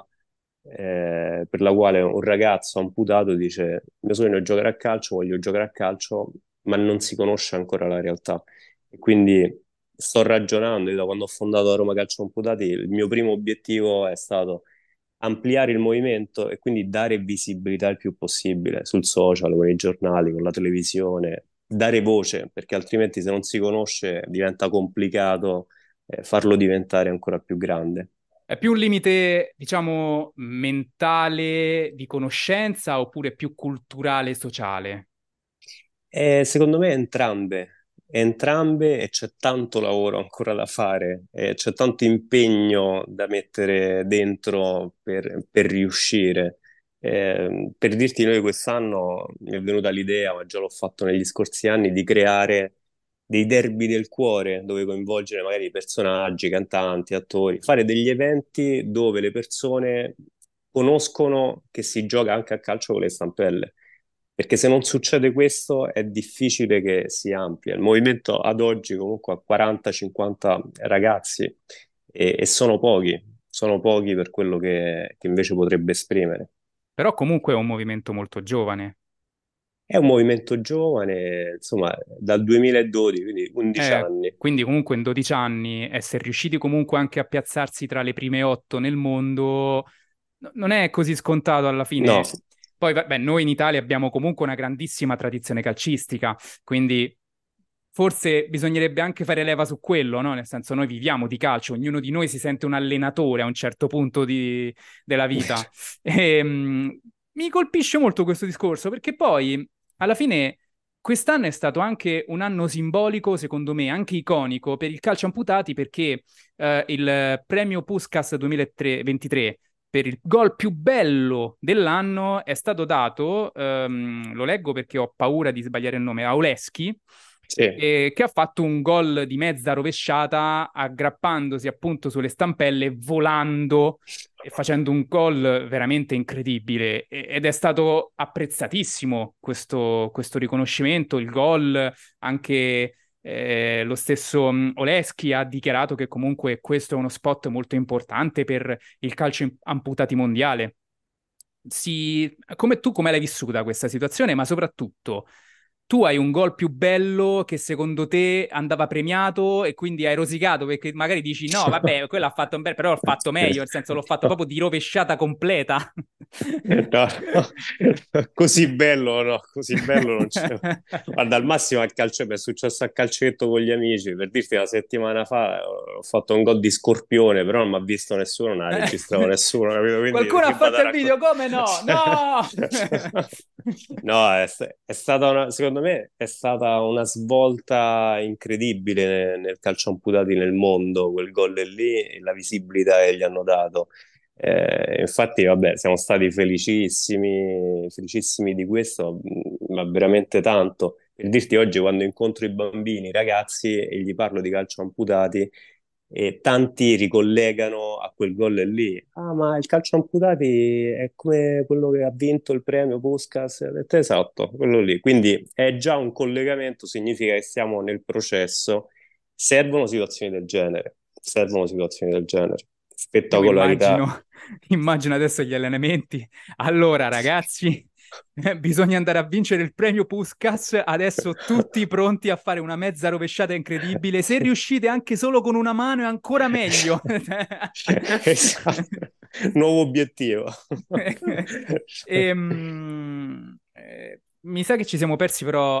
per la quale un ragazzo amputato dice: il mio sogno è giocare a calcio, voglio giocare a calcio, ma non si conosce ancora la realtà. E quindi sto ragionando, io da quando ho fondato Roma Calcio Amputati, il mio primo obiettivo è stato ampliare il movimento e quindi dare visibilità il più possibile sul social, con i giornali, con la televisione, dare voce, perché altrimenti se non si conosce diventa complicato farlo diventare ancora più grande. È più un limite, diciamo, mentale di conoscenza oppure più culturale e sociale? Secondo me entrambe e c'è tanto lavoro ancora da fare, c'è tanto impegno da mettere dentro per riuscire. Per dirti, noi quest'anno mi è venuta l'idea, ma già l'ho fatto negli scorsi anni, di creare dei derby del cuore dove coinvolgere magari personaggi, cantanti, attori, fare degli eventi dove le persone conoscono che si gioca anche a calcio con le stampelle. Perché se non succede questo è difficile che si amplia. Il movimento ad oggi comunque ha 40-50 ragazzi e sono pochi per quello che invece potrebbe esprimere. Però comunque è un movimento molto giovane. È un movimento giovane, insomma, dal 2012, quindi 11 anni. Quindi comunque in 12 anni essere riusciti comunque anche a piazzarsi tra le prime 8 nel mondo non è così scontato alla No, fine. Poi, vabbè, noi in Italia abbiamo comunque una grandissima tradizione calcistica, quindi forse bisognerebbe anche fare leva su quello, no? Nel senso, noi viviamo di calcio, ognuno di noi si sente un allenatore a un certo punto della vita. E, mi colpisce molto questo discorso, perché poi, alla fine, quest'anno è stato anche un anno simbolico, secondo me, anche iconico per il calcio amputati, perché il premio Puskás 2023 per il gol più bello dell'anno è stato dato, lo leggo perché ho paura di sbagliare il nome, a Oleski, sì. che ha fatto un gol di mezza rovesciata aggrappandosi appunto sulle stampelle, volando e facendo un gol veramente incredibile. Ed è stato apprezzatissimo questo riconoscimento, il gol, anche lo stesso Oleski ha dichiarato che comunque questo è uno spot molto importante per il calcio amputati mondiale. Come l'hai vissuta questa situazione, ma soprattutto tu hai un gol più bello che secondo te andava premiato e quindi hai rosicato perché magari dici no, vabbè, quello ha fatto un bel, però l'ho fatto meglio, nel senso l'ho fatto proprio di rovesciata completa. No, no. Così bello, no, così bello non c'è. Guarda, al massimo al calcio, mi è successo a calcetto con gli amici, per dirti una settimana fa ho fatto un gol di scorpione, però non mi ha visto nessuno, non ha registrato nessuno, capito? Quindi Qualcuno ha che vado fatto a il video, come no? No! No, è stata secondo me è stata una svolta incredibile nel calcio amputati nel mondo, quel gol lì e la visibilità che gli hanno dato. Infatti, vabbè, siamo stati felicissimi, felicissimi di questo, ma veramente tanto. Per dirti, oggi quando incontro i bambini, i ragazzi, e gli parlo di calcio amputati, e tanti ricollegano a quel gol lì. Ah, ma il calcio amputati è come quello che ha vinto il premio Puskás. Ho detto, esatto, quello lì. Quindi è già un collegamento, significa che siamo nel processo. Servono situazioni del genere, servono situazioni del genere. Io Spettacolarità. immagino adesso gli allenamenti. Allora, ragazzi, bisogna andare a vincere il premio Puskás. Adesso tutti pronti a fare una mezza rovesciata incredibile. Se riuscite anche solo con una mano è ancora meglio. Esatto. Nuovo obiettivo. Mi sa che ci siamo persi però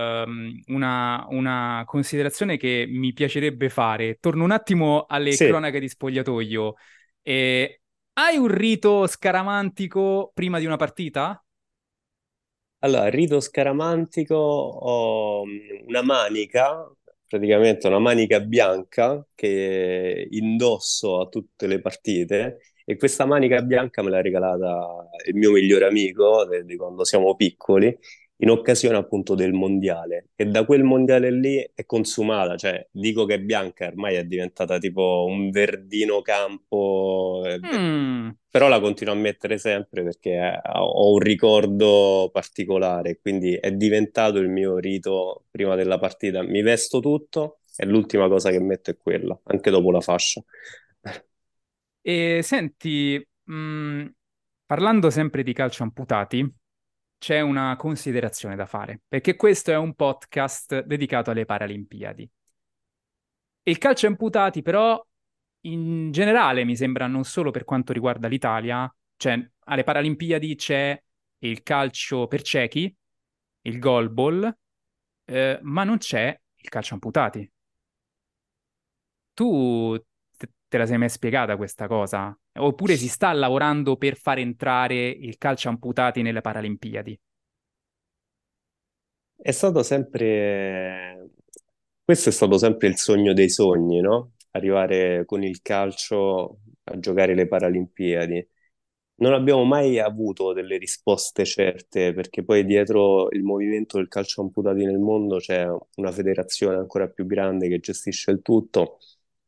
una considerazione che mi piacerebbe fare. Torno un attimo alle Sì. cronache di spogliatoio. Hai un rito scaramantico prima di una partita? Allora, rito scaramantico, ho una manica, praticamente una manica bianca che indosso a tutte le partite E questa manica bianca me l'ha regalata il mio migliore amico di quando siamo piccoli, in occasione appunto del mondiale. E da quel mondiale lì è consumata, cioè dico che è bianca, ormai è diventata tipo un verdino campo, Mm. però la continuo a mettere sempre perché ho un ricordo particolare, quindi è diventato il mio rito prima della partita. Mi vesto tutto e l'ultima cosa che metto è quella, anche dopo la fascia. E senti, parlando sempre di calcio amputati, c'è una considerazione da fare, perché questo è un podcast dedicato alle Paralimpiadi. Il calcio amputati, però, in generale, mi sembra non solo per quanto riguarda l'Italia, cioè alle Paralimpiadi c'è il calcio per ciechi, il goalball, ma non c'è il calcio amputati. Tu te la sei mai spiegata questa cosa? Oppure si sta lavorando per far entrare il calcio amputati nelle Paralimpiadi? È stato sempre, questo è stato sempre il sogno dei sogni, no? Arrivare con il calcio a giocare le Paralimpiadi. Non abbiamo mai avuto delle risposte certe, perché poi dietro il movimento del calcio amputati nel mondo c'è una federazione ancora più grande che gestisce il tutto,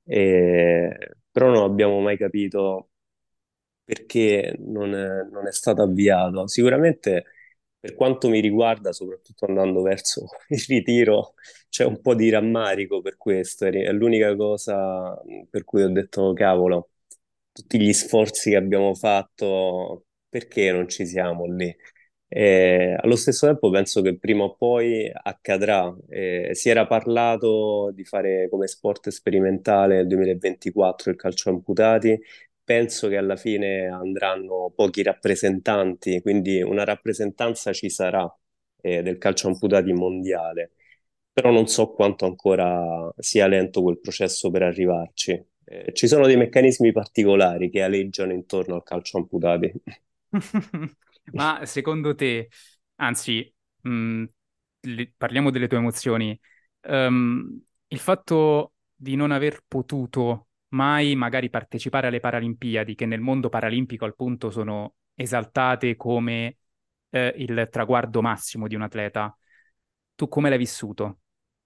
però non abbiamo mai capito perché non è stato avviato. Sicuramente, per quanto mi riguarda, soprattutto andando verso il ritiro, c'è un po' di rammarico per questo. È l'unica cosa per cui ho detto, cavolo, tutti gli sforzi che abbiamo fatto, perché non ci siamo lì? Allo stesso tempo penso che prima o poi accadrà. Si era parlato di fare come sport sperimentale nel 2024 il calcio amputati. Penso che alla fine andranno pochi rappresentanti, quindi una rappresentanza ci sarà, del calcio amputati mondiale, però non so quanto ancora sia lento quel processo per arrivarci. Ci sono dei meccanismi particolari che aleggiano intorno al calcio amputati. Ma secondo te, anzi, mh, parliamo delle tue emozioni, il fatto di non aver potuto mai magari partecipare alle Paralimpiadi, che nel mondo paralimpico al punto sono esaltate come il traguardo massimo di un atleta, tu come l'hai vissuto?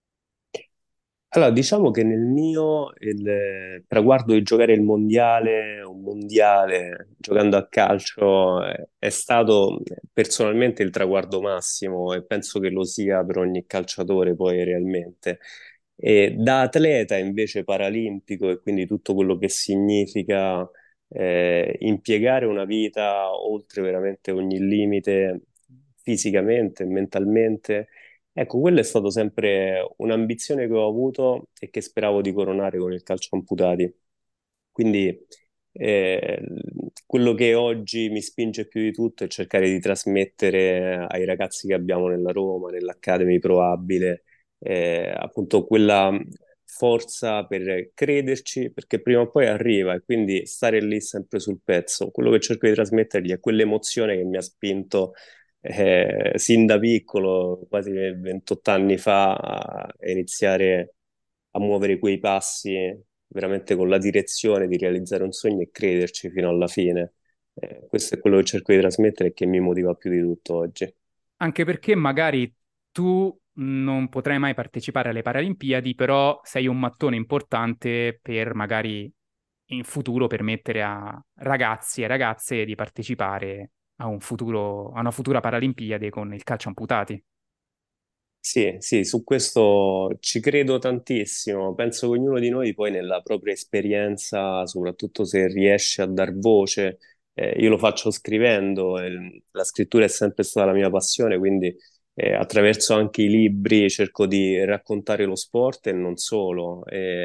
Allora, diciamo che nel mio il traguardo di giocare il mondiale, un mondiale giocando a calcio, è stato personalmente il traguardo massimo e penso che lo sia per ogni calciatore poi realmente. E da atleta invece paralimpico e quindi tutto quello che significa impiegare una vita oltre veramente ogni limite fisicamente, mentalmente. Ecco, quello è stato sempre un'ambizione che ho avuto e che speravo di coronare con il calcio amputati. Quindi eh, quello che oggi mi spinge più di tutto è cercare di trasmettere ai ragazzi che abbiamo nella Roma, nell'Academy Probabile, appunto quella forza per crederci, perché prima o poi arriva e quindi stare lì sempre sul pezzo. Quello che cerco di trasmettergli è quell'emozione che mi ha spinto sin da piccolo, quasi 28 anni fa, a iniziare a muovere quei passi veramente con la direzione di realizzare un sogno e crederci fino alla fine. Questo è quello che cerco di trasmettere e che mi motiva più di tutto oggi. Anche perché magari tu non potrai mai partecipare alle Paralimpiadi, però sei un mattone importante per magari in futuro permettere a ragazzi e ragazze di partecipare a a una futura Paralimpiade con il calcio amputati. Sì, sì, su questo ci credo tantissimo. Penso che ognuno di noi poi nella propria esperienza, soprattutto se riesce a dar voce, io lo faccio scrivendo, la scrittura è sempre stata la mia passione, quindi attraverso anche i libri cerco di raccontare lo sport e non solo.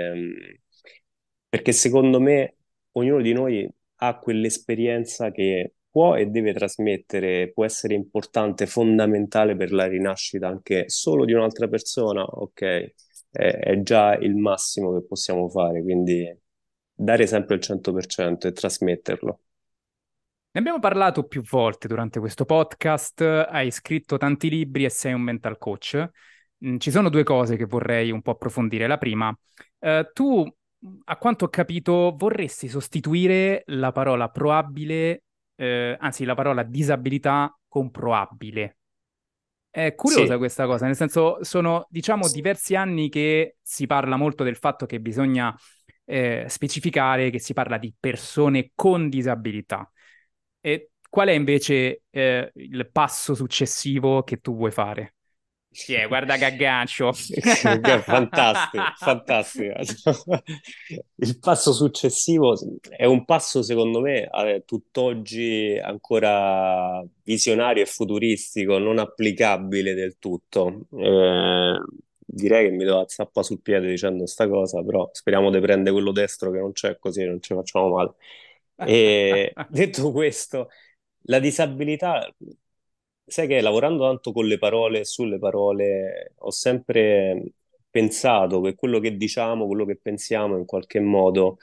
Perché secondo me ognuno di noi ha quell'esperienza che può e deve trasmettere, può essere importante, fondamentale per la rinascita anche solo di un'altra persona, ok, è già il massimo che possiamo fare, quindi dare sempre il 100% e trasmetterlo. Ne abbiamo parlato più volte durante questo podcast, hai scritto tanti libri e sei un mental coach. Ci sono due cose che vorrei un po' approfondire. La prima, tu a quanto ho capito, vorresti sostituire la parola proabile, anzi la parola disabilità con proabile. È curiosa Sì. questa cosa, nel senso sono, diciamo, diversi anni che si parla molto del fatto che bisogna specificare che si parla di persone con disabilità. E qual è invece il passo successivo che tu vuoi fare? Guarda che aggancio. Fantastico, fantastico. Il passo successivo è un passo, secondo me, tutt'oggi ancora visionario e futuristico, non applicabile del tutto. Direi che mi do la zappa sul piede dicendo sta cosa, però speriamo di prendere quello destro che non c'è, così non ci facciamo male. E detto questo, la disabilità, sai che lavorando tanto con le parole e sulle parole, ho sempre pensato che quello che diciamo, quello che pensiamo in qualche modo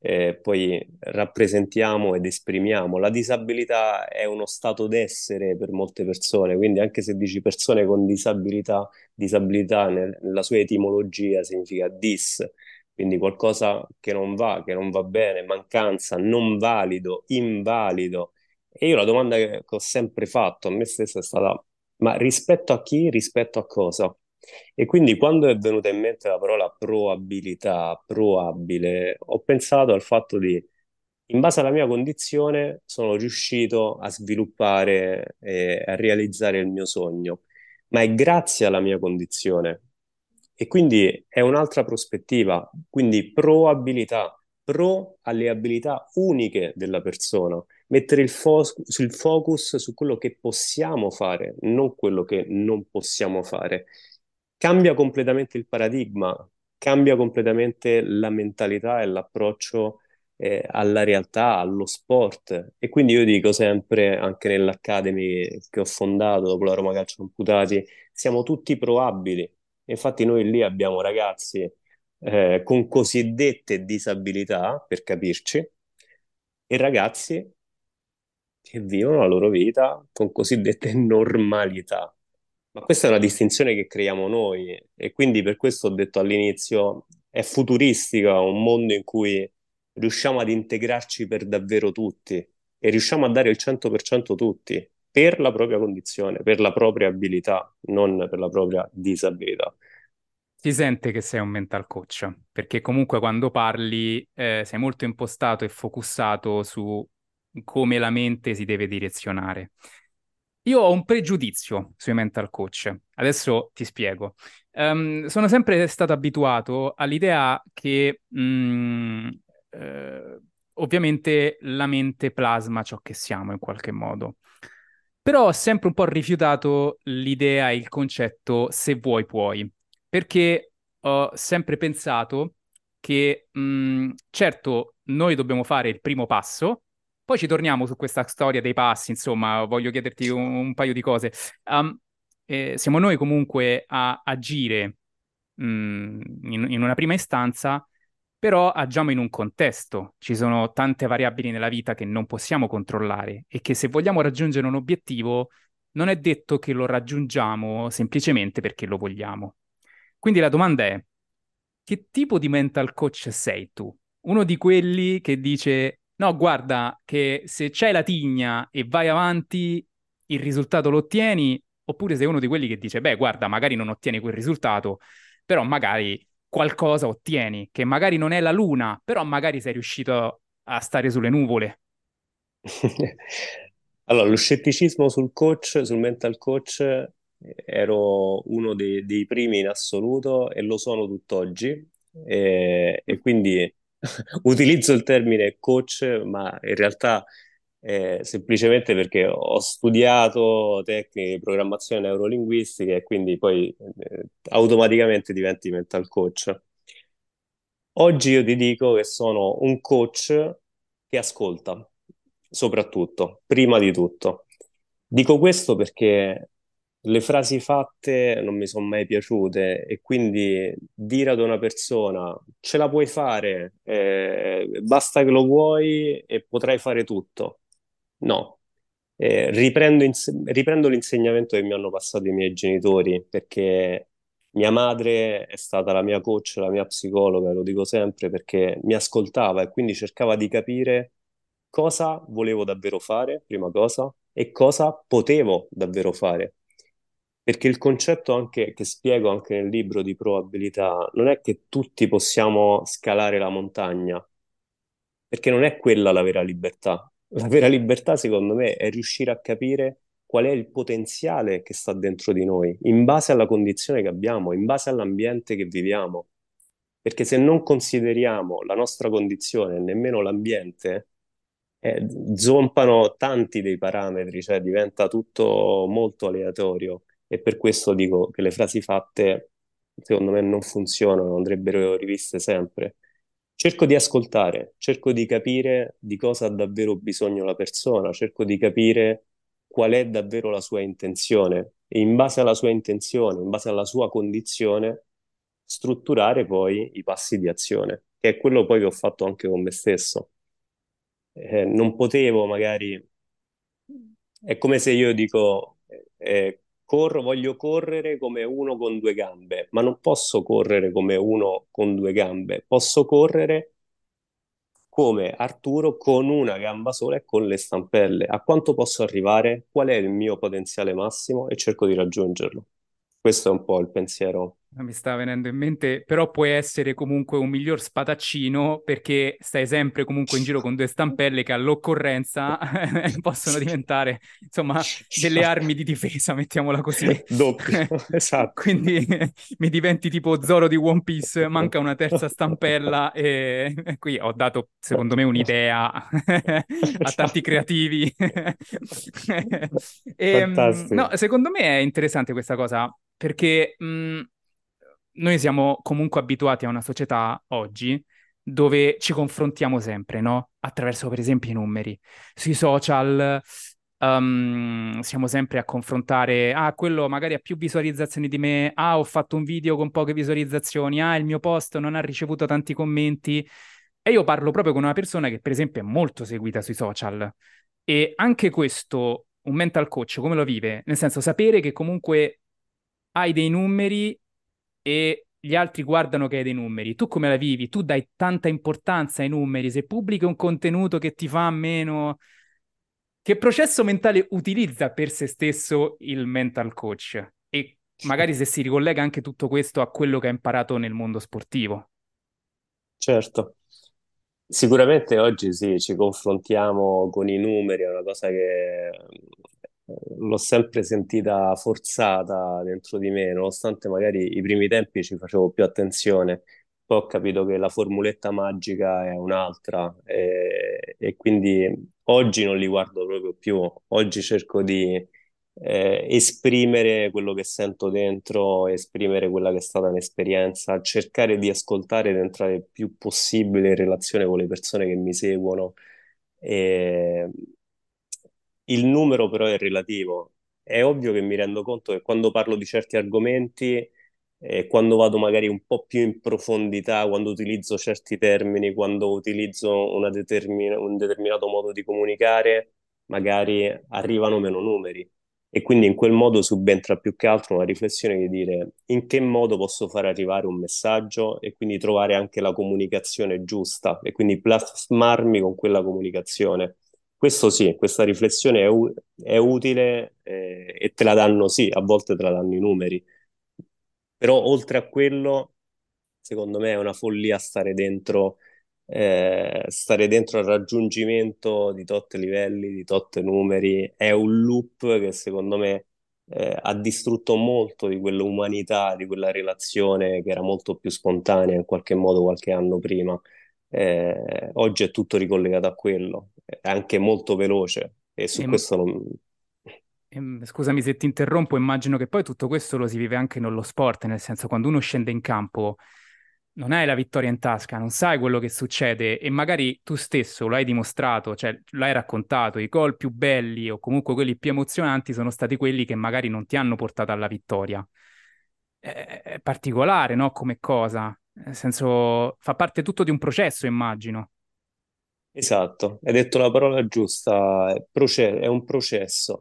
poi rappresentiamo ed esprimiamo. La disabilità è uno stato d'essere per molte persone, quindi anche se dici persone con disabilità, disabilità nella sua etimologia significa dis, quindi qualcosa che non va bene, mancanza, non valido, invalido. E io la domanda che ho sempre fatto a me stesso è stata, ma rispetto a chi, rispetto a cosa? E quindi quando è venuta in mente la parola proabilità, proabile, ho pensato al fatto di, in base alla mia condizione, sono riuscito a sviluppare e a realizzare il mio sogno, ma è grazie alla mia condizione. E quindi è un'altra prospettiva, quindi proabilità, pro alle abilità uniche della persona, mettere il focus su quello che possiamo fare, non quello che non possiamo fare. Cambia completamente il paradigma, cambia completamente la mentalità e l'approccio alla realtà, allo sport. E quindi io dico sempre, anche nell'Academy che ho fondato dopo la Roma Calcio Amputati, siamo tutti proabili. Infatti noi lì abbiamo ragazzi con cosiddette disabilità, per capirci, e ragazzi che vivono la loro vita con cosiddette normalità. Ma questa è una distinzione che creiamo noi e quindi per questo ho detto all'inizio, è futuristica un mondo in cui riusciamo ad integrarci per davvero tutti e riusciamo a dare il 100% tutti per la propria condizione, per la propria abilità, non per la propria disabilità. Si sente che sei un mental coach, perché comunque quando parli sei molto impostato e focussato su come la mente si deve direzionare. Io ho un pregiudizio sui mental coach, adesso ti spiego. Sono sempre stato abituato all'idea che eh, ovviamente la mente plasma ciò che siamo in qualche modo. Però ho sempre un po' rifiutato l'idea e il concetto se vuoi puoi, perché ho sempre pensato che certo noi dobbiamo fare il primo passo, poi ci torniamo su questa storia dei passi, insomma, voglio chiederti un paio di cose. Um, Siamo noi comunque a agire in una prima istanza, però agiamo in un contesto. Ci sono tante variabili nella vita che non possiamo controllare e che se vogliamo raggiungere un obiettivo, non è detto che lo raggiungiamo semplicemente perché lo vogliamo. Quindi la domanda è, che tipo di mental coach sei tu? Uno di quelli che dice, no, guarda, che se c'hai la tigna e vai avanti, il risultato lo ottieni, oppure sei uno di quelli che dice, beh, guarda, magari non ottieni quel risultato, però magari qualcosa ottieni, che magari non è la luna, però magari sei riuscito a stare sulle nuvole. Allora, lo scetticismo sul coach, sul mental coach, ero uno dei primi in assoluto e lo sono tutt'oggi. E quindi utilizzo il termine coach, ma in realtà semplicemente perché ho studiato tecniche di programmazione neurolinguistica e quindi poi automaticamente diventi mental coach. Oggi io ti dico che sono un coach che ascolta, soprattutto, prima di tutto. Dico questo perché le frasi fatte non mi sono mai piaciute e quindi dire ad una persona ce la puoi fare, basta che lo vuoi e potrai fare tutto. No. Riprendo l'insegnamento che mi hanno passato i miei genitori perché Mia madre è stata la mia coach, la mia psicologa, lo dico sempre, perché mi ascoltava e quindi cercava di capire cosa volevo davvero fare, prima cosa, e cosa potevo davvero fare. Perché il concetto anche che spiego anche nel libro di probabilità non è che tutti possiamo scalare la montagna, perché non è quella la vera libertà. La vera libertà, secondo me, è riuscire a capire qual è il potenziale che sta dentro di noi, in base alla condizione che abbiamo, in base all'ambiente che viviamo. Perché se non consideriamo la nostra condizione e nemmeno l'ambiente, zompano tanti dei parametri, cioè diventa tutto molto aleatorio. E per questo dico che le frasi fatte, secondo me, non funzionano, andrebbero riviste sempre. Cerco di ascoltare, cerco di capire di cosa ha davvero bisogno la persona, cerco di capire qual è davvero la sua intenzione e in base alla sua intenzione, in base alla sua condizione, strutturare poi i passi di azione, che è quello poi che ho fatto anche con me stesso. Non potevo magari, è come se io dico, voglio correre come uno con due gambe, ma non posso correre come uno con due gambe, posso correre come Arturo con una gamba sola e con le stampelle. A quanto posso arrivare? Qual è il mio potenziale massimo? E cerco di raggiungerlo. Questo è un po' il pensiero. Mi sta venendo in mente, però puoi essere comunque un miglior spadaccino perché stai sempre comunque in giro con due stampelle che all'occorrenza possono diventare, insomma, delle armi di difesa, mettiamola così. Doppio, esatto. Quindi mi diventi tipo Zoro di One Piece, manca una terza stampella e qui ho dato, secondo me, un'idea a tanti Esatto. creativi. No, Fantastico. secondo me è interessante questa cosa perché noi siamo comunque abituati a una società oggi dove ci confrontiamo sempre, no? Attraverso, per esempio, i numeri. Sui social, siamo sempre a confrontare, ah, quello magari ha più visualizzazioni di me, ah, ho fatto un video con poche visualizzazioni, ah, il mio post non ha ricevuto tanti commenti. E io parlo proprio con una persona che, per esempio, è molto seguita sui social. E anche questo, un mental coach, come lo vive? Nel senso, sapere che comunque hai dei numeri e gli altri guardano che hai dei numeri. Tu come la vivi? Tu dai tanta importanza ai numeri. Se pubblichi un contenuto che ti fa meno... Che processo mentale utilizza per se stesso il mental coach? E magari se si ricollega anche tutto questo a quello che ha imparato nel mondo sportivo. Certo. Sicuramente oggi sì, ci confrontiamo con i numeri, è una cosa che l'ho sempre sentita forzata dentro di me, nonostante magari i primi tempi ci facevo più attenzione. Poi ho capito che la formuletta magica è un'altra e quindi oggi non li guardo proprio più. Oggi cerco di esprimere quello che sento dentro, esprimere quella che è stata un'esperienza, cercare di ascoltare ed entrare il più possibile in relazione con le persone che mi seguono. E il numero però è relativo. È ovvio che mi rendo conto che quando parlo di certi argomenti, quando vado magari un po' più in profondità, quando utilizzo certi termini, quando utilizzo un determinato modo di comunicare, magari arrivano meno numeri. E quindi in quel modo subentra più che altro una riflessione di dire in che modo posso far arrivare un messaggio e quindi trovare anche la comunicazione giusta e quindi plasmarmi con quella comunicazione. Questo sì, questa riflessione è utile e te la danno sì, a volte te la danno i numeri, però oltre a quello, secondo me è una follia stare dentro al raggiungimento di tot livelli, di tot numeri, è un loop che secondo me ha distrutto molto di quell'umanità, di quella relazione che era molto più spontanea in qualche modo qualche anno prima. Oggi è tutto ricollegato a quello, è anche molto veloce e su E, questo non... scusami se ti interrompo, immagino che poi tutto questo lo si vive anche nello sport, nel senso quando uno scende in campo non hai la vittoria in tasca, non sai quello che succede e magari tu stesso lo hai dimostrato, cioè l'hai raccontato, i gol più belli o comunque quelli più emozionanti sono stati quelli che magari non ti hanno portato alla vittoria. È particolare, no? Come cosa, nel senso fa parte tutto di un processo, immagino. Esatto, hai detto la parola giusta, è un processo.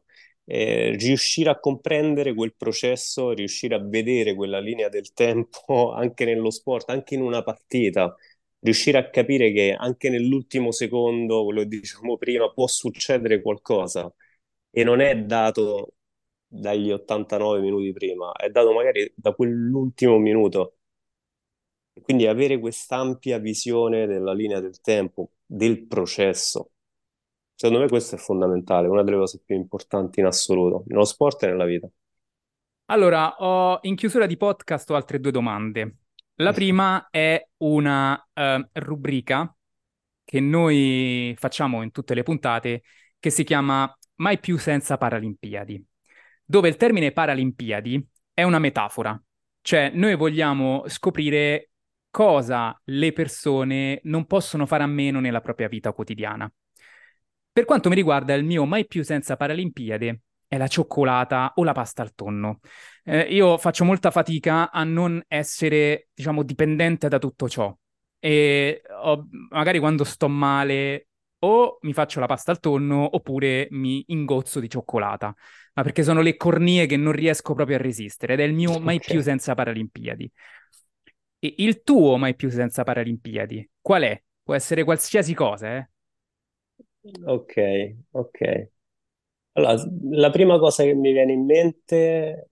riuscire a comprendere quel processo, riuscire a vedere quella linea del tempo anche nello sport, anche in una partita, riuscire a capire che anche nell'ultimo secondo, quello che dicevamo prima, può succedere qualcosa e non è dato dagli 89 minuti prima, è dato magari da quell'ultimo minuto. E quindi avere quest'ampia visione della linea del tempo, del processo. Secondo me questo è fondamentale, una delle cose più importanti in assoluto, nello sport e nella vita. Allora, in chiusura di podcast ho altre due domande. La prima è una rubrica che noi facciamo in tutte le puntate che si chiama Mai più senza Paralimpiadi, dove il termine Paralimpiadi è una metafora, cioè noi vogliamo scoprire cosa le persone non possono fare a meno nella propria vita quotidiana. Per quanto mi riguarda, il mio mai più senza Paralimpiadi è la cioccolata o la pasta al tonno. Io faccio molta fatica a non essere, diciamo, dipendente da tutto ciò. E magari quando sto male o mi faccio la pasta al tonno oppure mi ingozzo di cioccolata, ma perché sono le cornie che non riesco proprio a resistere ed è il mio mai più Ok, senza Paralimpiadi. E il tuo mai più senza Paralimpiadi, qual è? Può essere qualsiasi cosa, eh? ok, ok. Allora, la prima cosa che mi viene in mente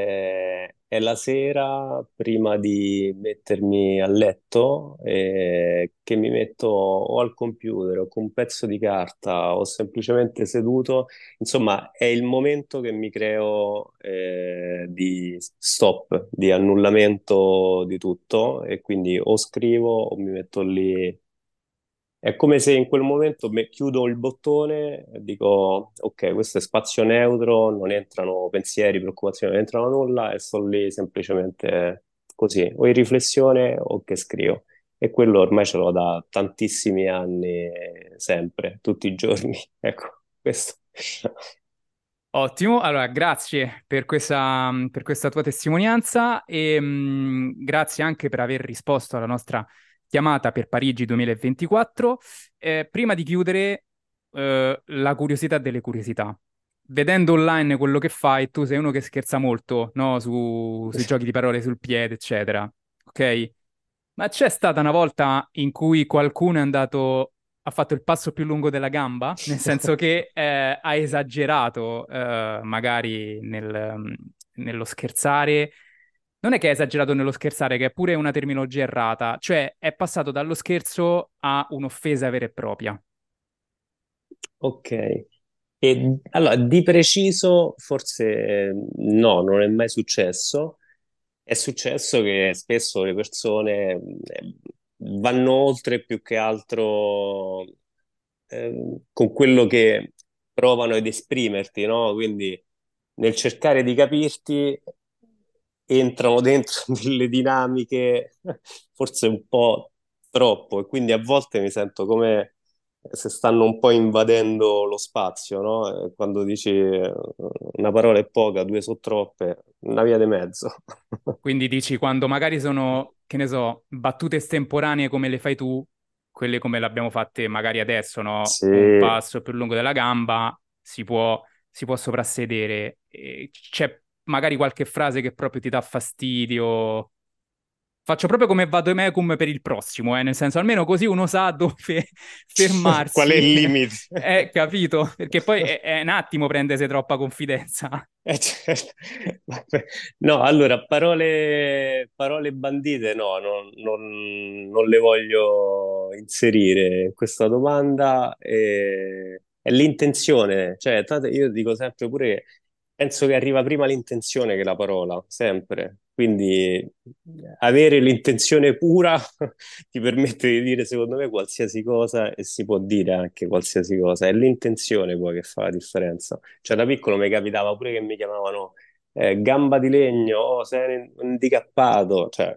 è la sera prima di mettermi a letto, che mi metto o al computer o con un pezzo di carta o semplicemente seduto. Insomma, è il momento che mi creo di stop, di annullamento di tutto e quindi o scrivo o mi metto lì. È come se in quel momento chiudo il bottone e dico, ok, questo è spazio neutro, non entrano pensieri, preoccupazioni, non entrano nulla e sto lì semplicemente così, o in riflessione o che scrivo. E quello ormai ce l'ho da tantissimi anni, sempre, tutti i giorni. Ecco, questo. Ottimo, allora grazie per questa tua testimonianza e grazie anche per aver risposto alla nostra chiamata per Parigi 2024. Prima di chiudere, la curiosità delle curiosità. Vedendo online quello che fai, tu sei uno che scherza molto, no? Sui giochi di parole sul piede, eccetera. Ok? Ma c'è stata una volta in cui qualcuno è andato, ha fatto il passo più lungo della gamba? Nel senso che ha esagerato magari nello scherzare. Non è che ha esagerato nello scherzare, che è pure una terminologia errata, cioè è passato dallo scherzo a un'offesa vera e propria. Ok. E allora, di preciso, forse no, non è mai successo. È successo che spesso le persone vanno oltre più che altro con quello che provano ad esprimerti, no? Quindi nel cercare di capirti entrano dentro delle dinamiche forse un po' troppo e quindi a volte mi sento come se stanno un po' invadendo lo spazio, no? Quando dici una parola è poca, due sono troppe, una via di mezzo. Quindi dici, quando magari sono, che ne so, battute estemporanee come le fai tu, quelle come l'abbiamo fatte magari adesso, no? Sì, Un passo più lungo della gamba, si può soprassedere. E c'è magari qualche frase che proprio ti dà fastidio. Faccio proprio come vademecum per il prossimo, nel senso, almeno così uno sa dove qual è fermarsi. il limite? Capito? Perché poi è un attimo prendersi troppa confidenza. Certo. Vabbè. No, allora, parole bandite no, non le voglio inserire in questa domanda. È l'intenzione, cioè, io dico sempre pure che penso che arriva prima l'intenzione che la parola, sempre. Quindi avere l'intenzione pura ti permette di dire, secondo me, qualsiasi cosa e si può dire anche qualsiasi cosa. È l'intenzione poi che fa la differenza. Cioè, da piccolo mi capitava pure che mi chiamavano gamba di legno, oh, sei un handicappato, cioè,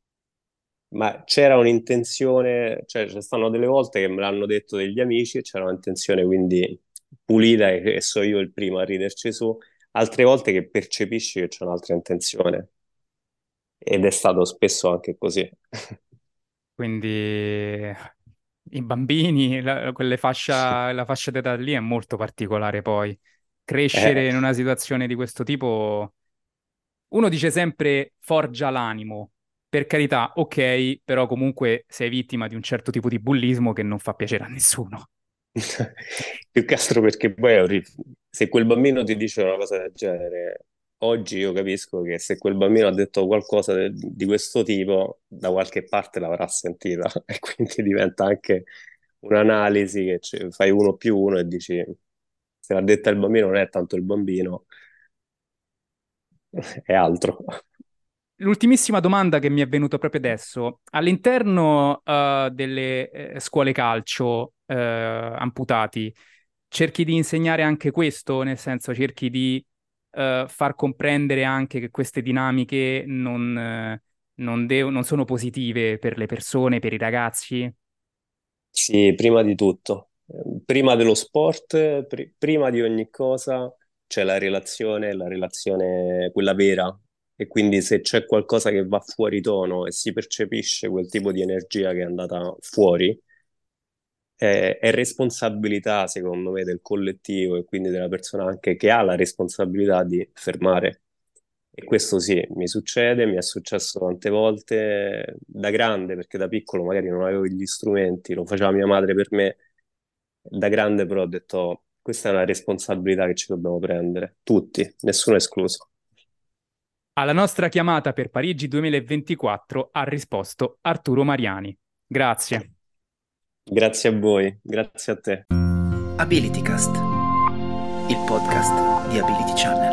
ma c'era un'intenzione, cioè, ci stanno delle volte che me l'hanno detto degli amici e c'era un'intenzione quindi pulita e so io il primo a riderci su, altre volte che percepisci che c'è un'altra intenzione ed è stato spesso anche così. Quindi i bambini, la fascia d'età lì è molto particolare poi. crescere in una situazione di questo tipo, uno dice sempre forgia l'animo. Per carità, ok, però comunque sei vittima di un certo tipo di bullismo che non fa piacere a nessuno. Più che altro perché poi se quel bambino ti dice una cosa del genere, oggi io capisco che se quel bambino ha detto qualcosa di questo tipo, da qualche parte l'avrà sentita e quindi diventa anche un'analisi che fai uno più uno e dici, se l'ha detta il bambino non è tanto il bambino, è altro. L'ultimissima domanda che mi è venuta proprio adesso, all'interno delle scuole calcio amputati, cerchi di insegnare anche questo, nel senso cerchi di far comprendere anche che queste dinamiche non sono positive per le persone, per i ragazzi? Sì, prima di tutto, prima dello sport, prima di ogni cosa c'è la relazione quella vera, e quindi se c'è qualcosa che va fuori tono e si percepisce quel tipo di energia che è andata fuori, è responsabilità, secondo me, del collettivo e quindi della persona anche che ha la responsabilità di fermare. E questo sì, mi succede, mi è successo tante volte da grande, perché da piccolo magari non avevo gli strumenti, lo faceva mia madre per me. Da grande però ho detto, questa è una responsabilità che ci dobbiamo prendere, tutti, nessuno escluso. Alla nostra chiamata per Parigi 2024 ha risposto Arturo Mariani. Grazie. Grazie a voi, grazie a te. AbilityCast, il podcast di Ability Channel.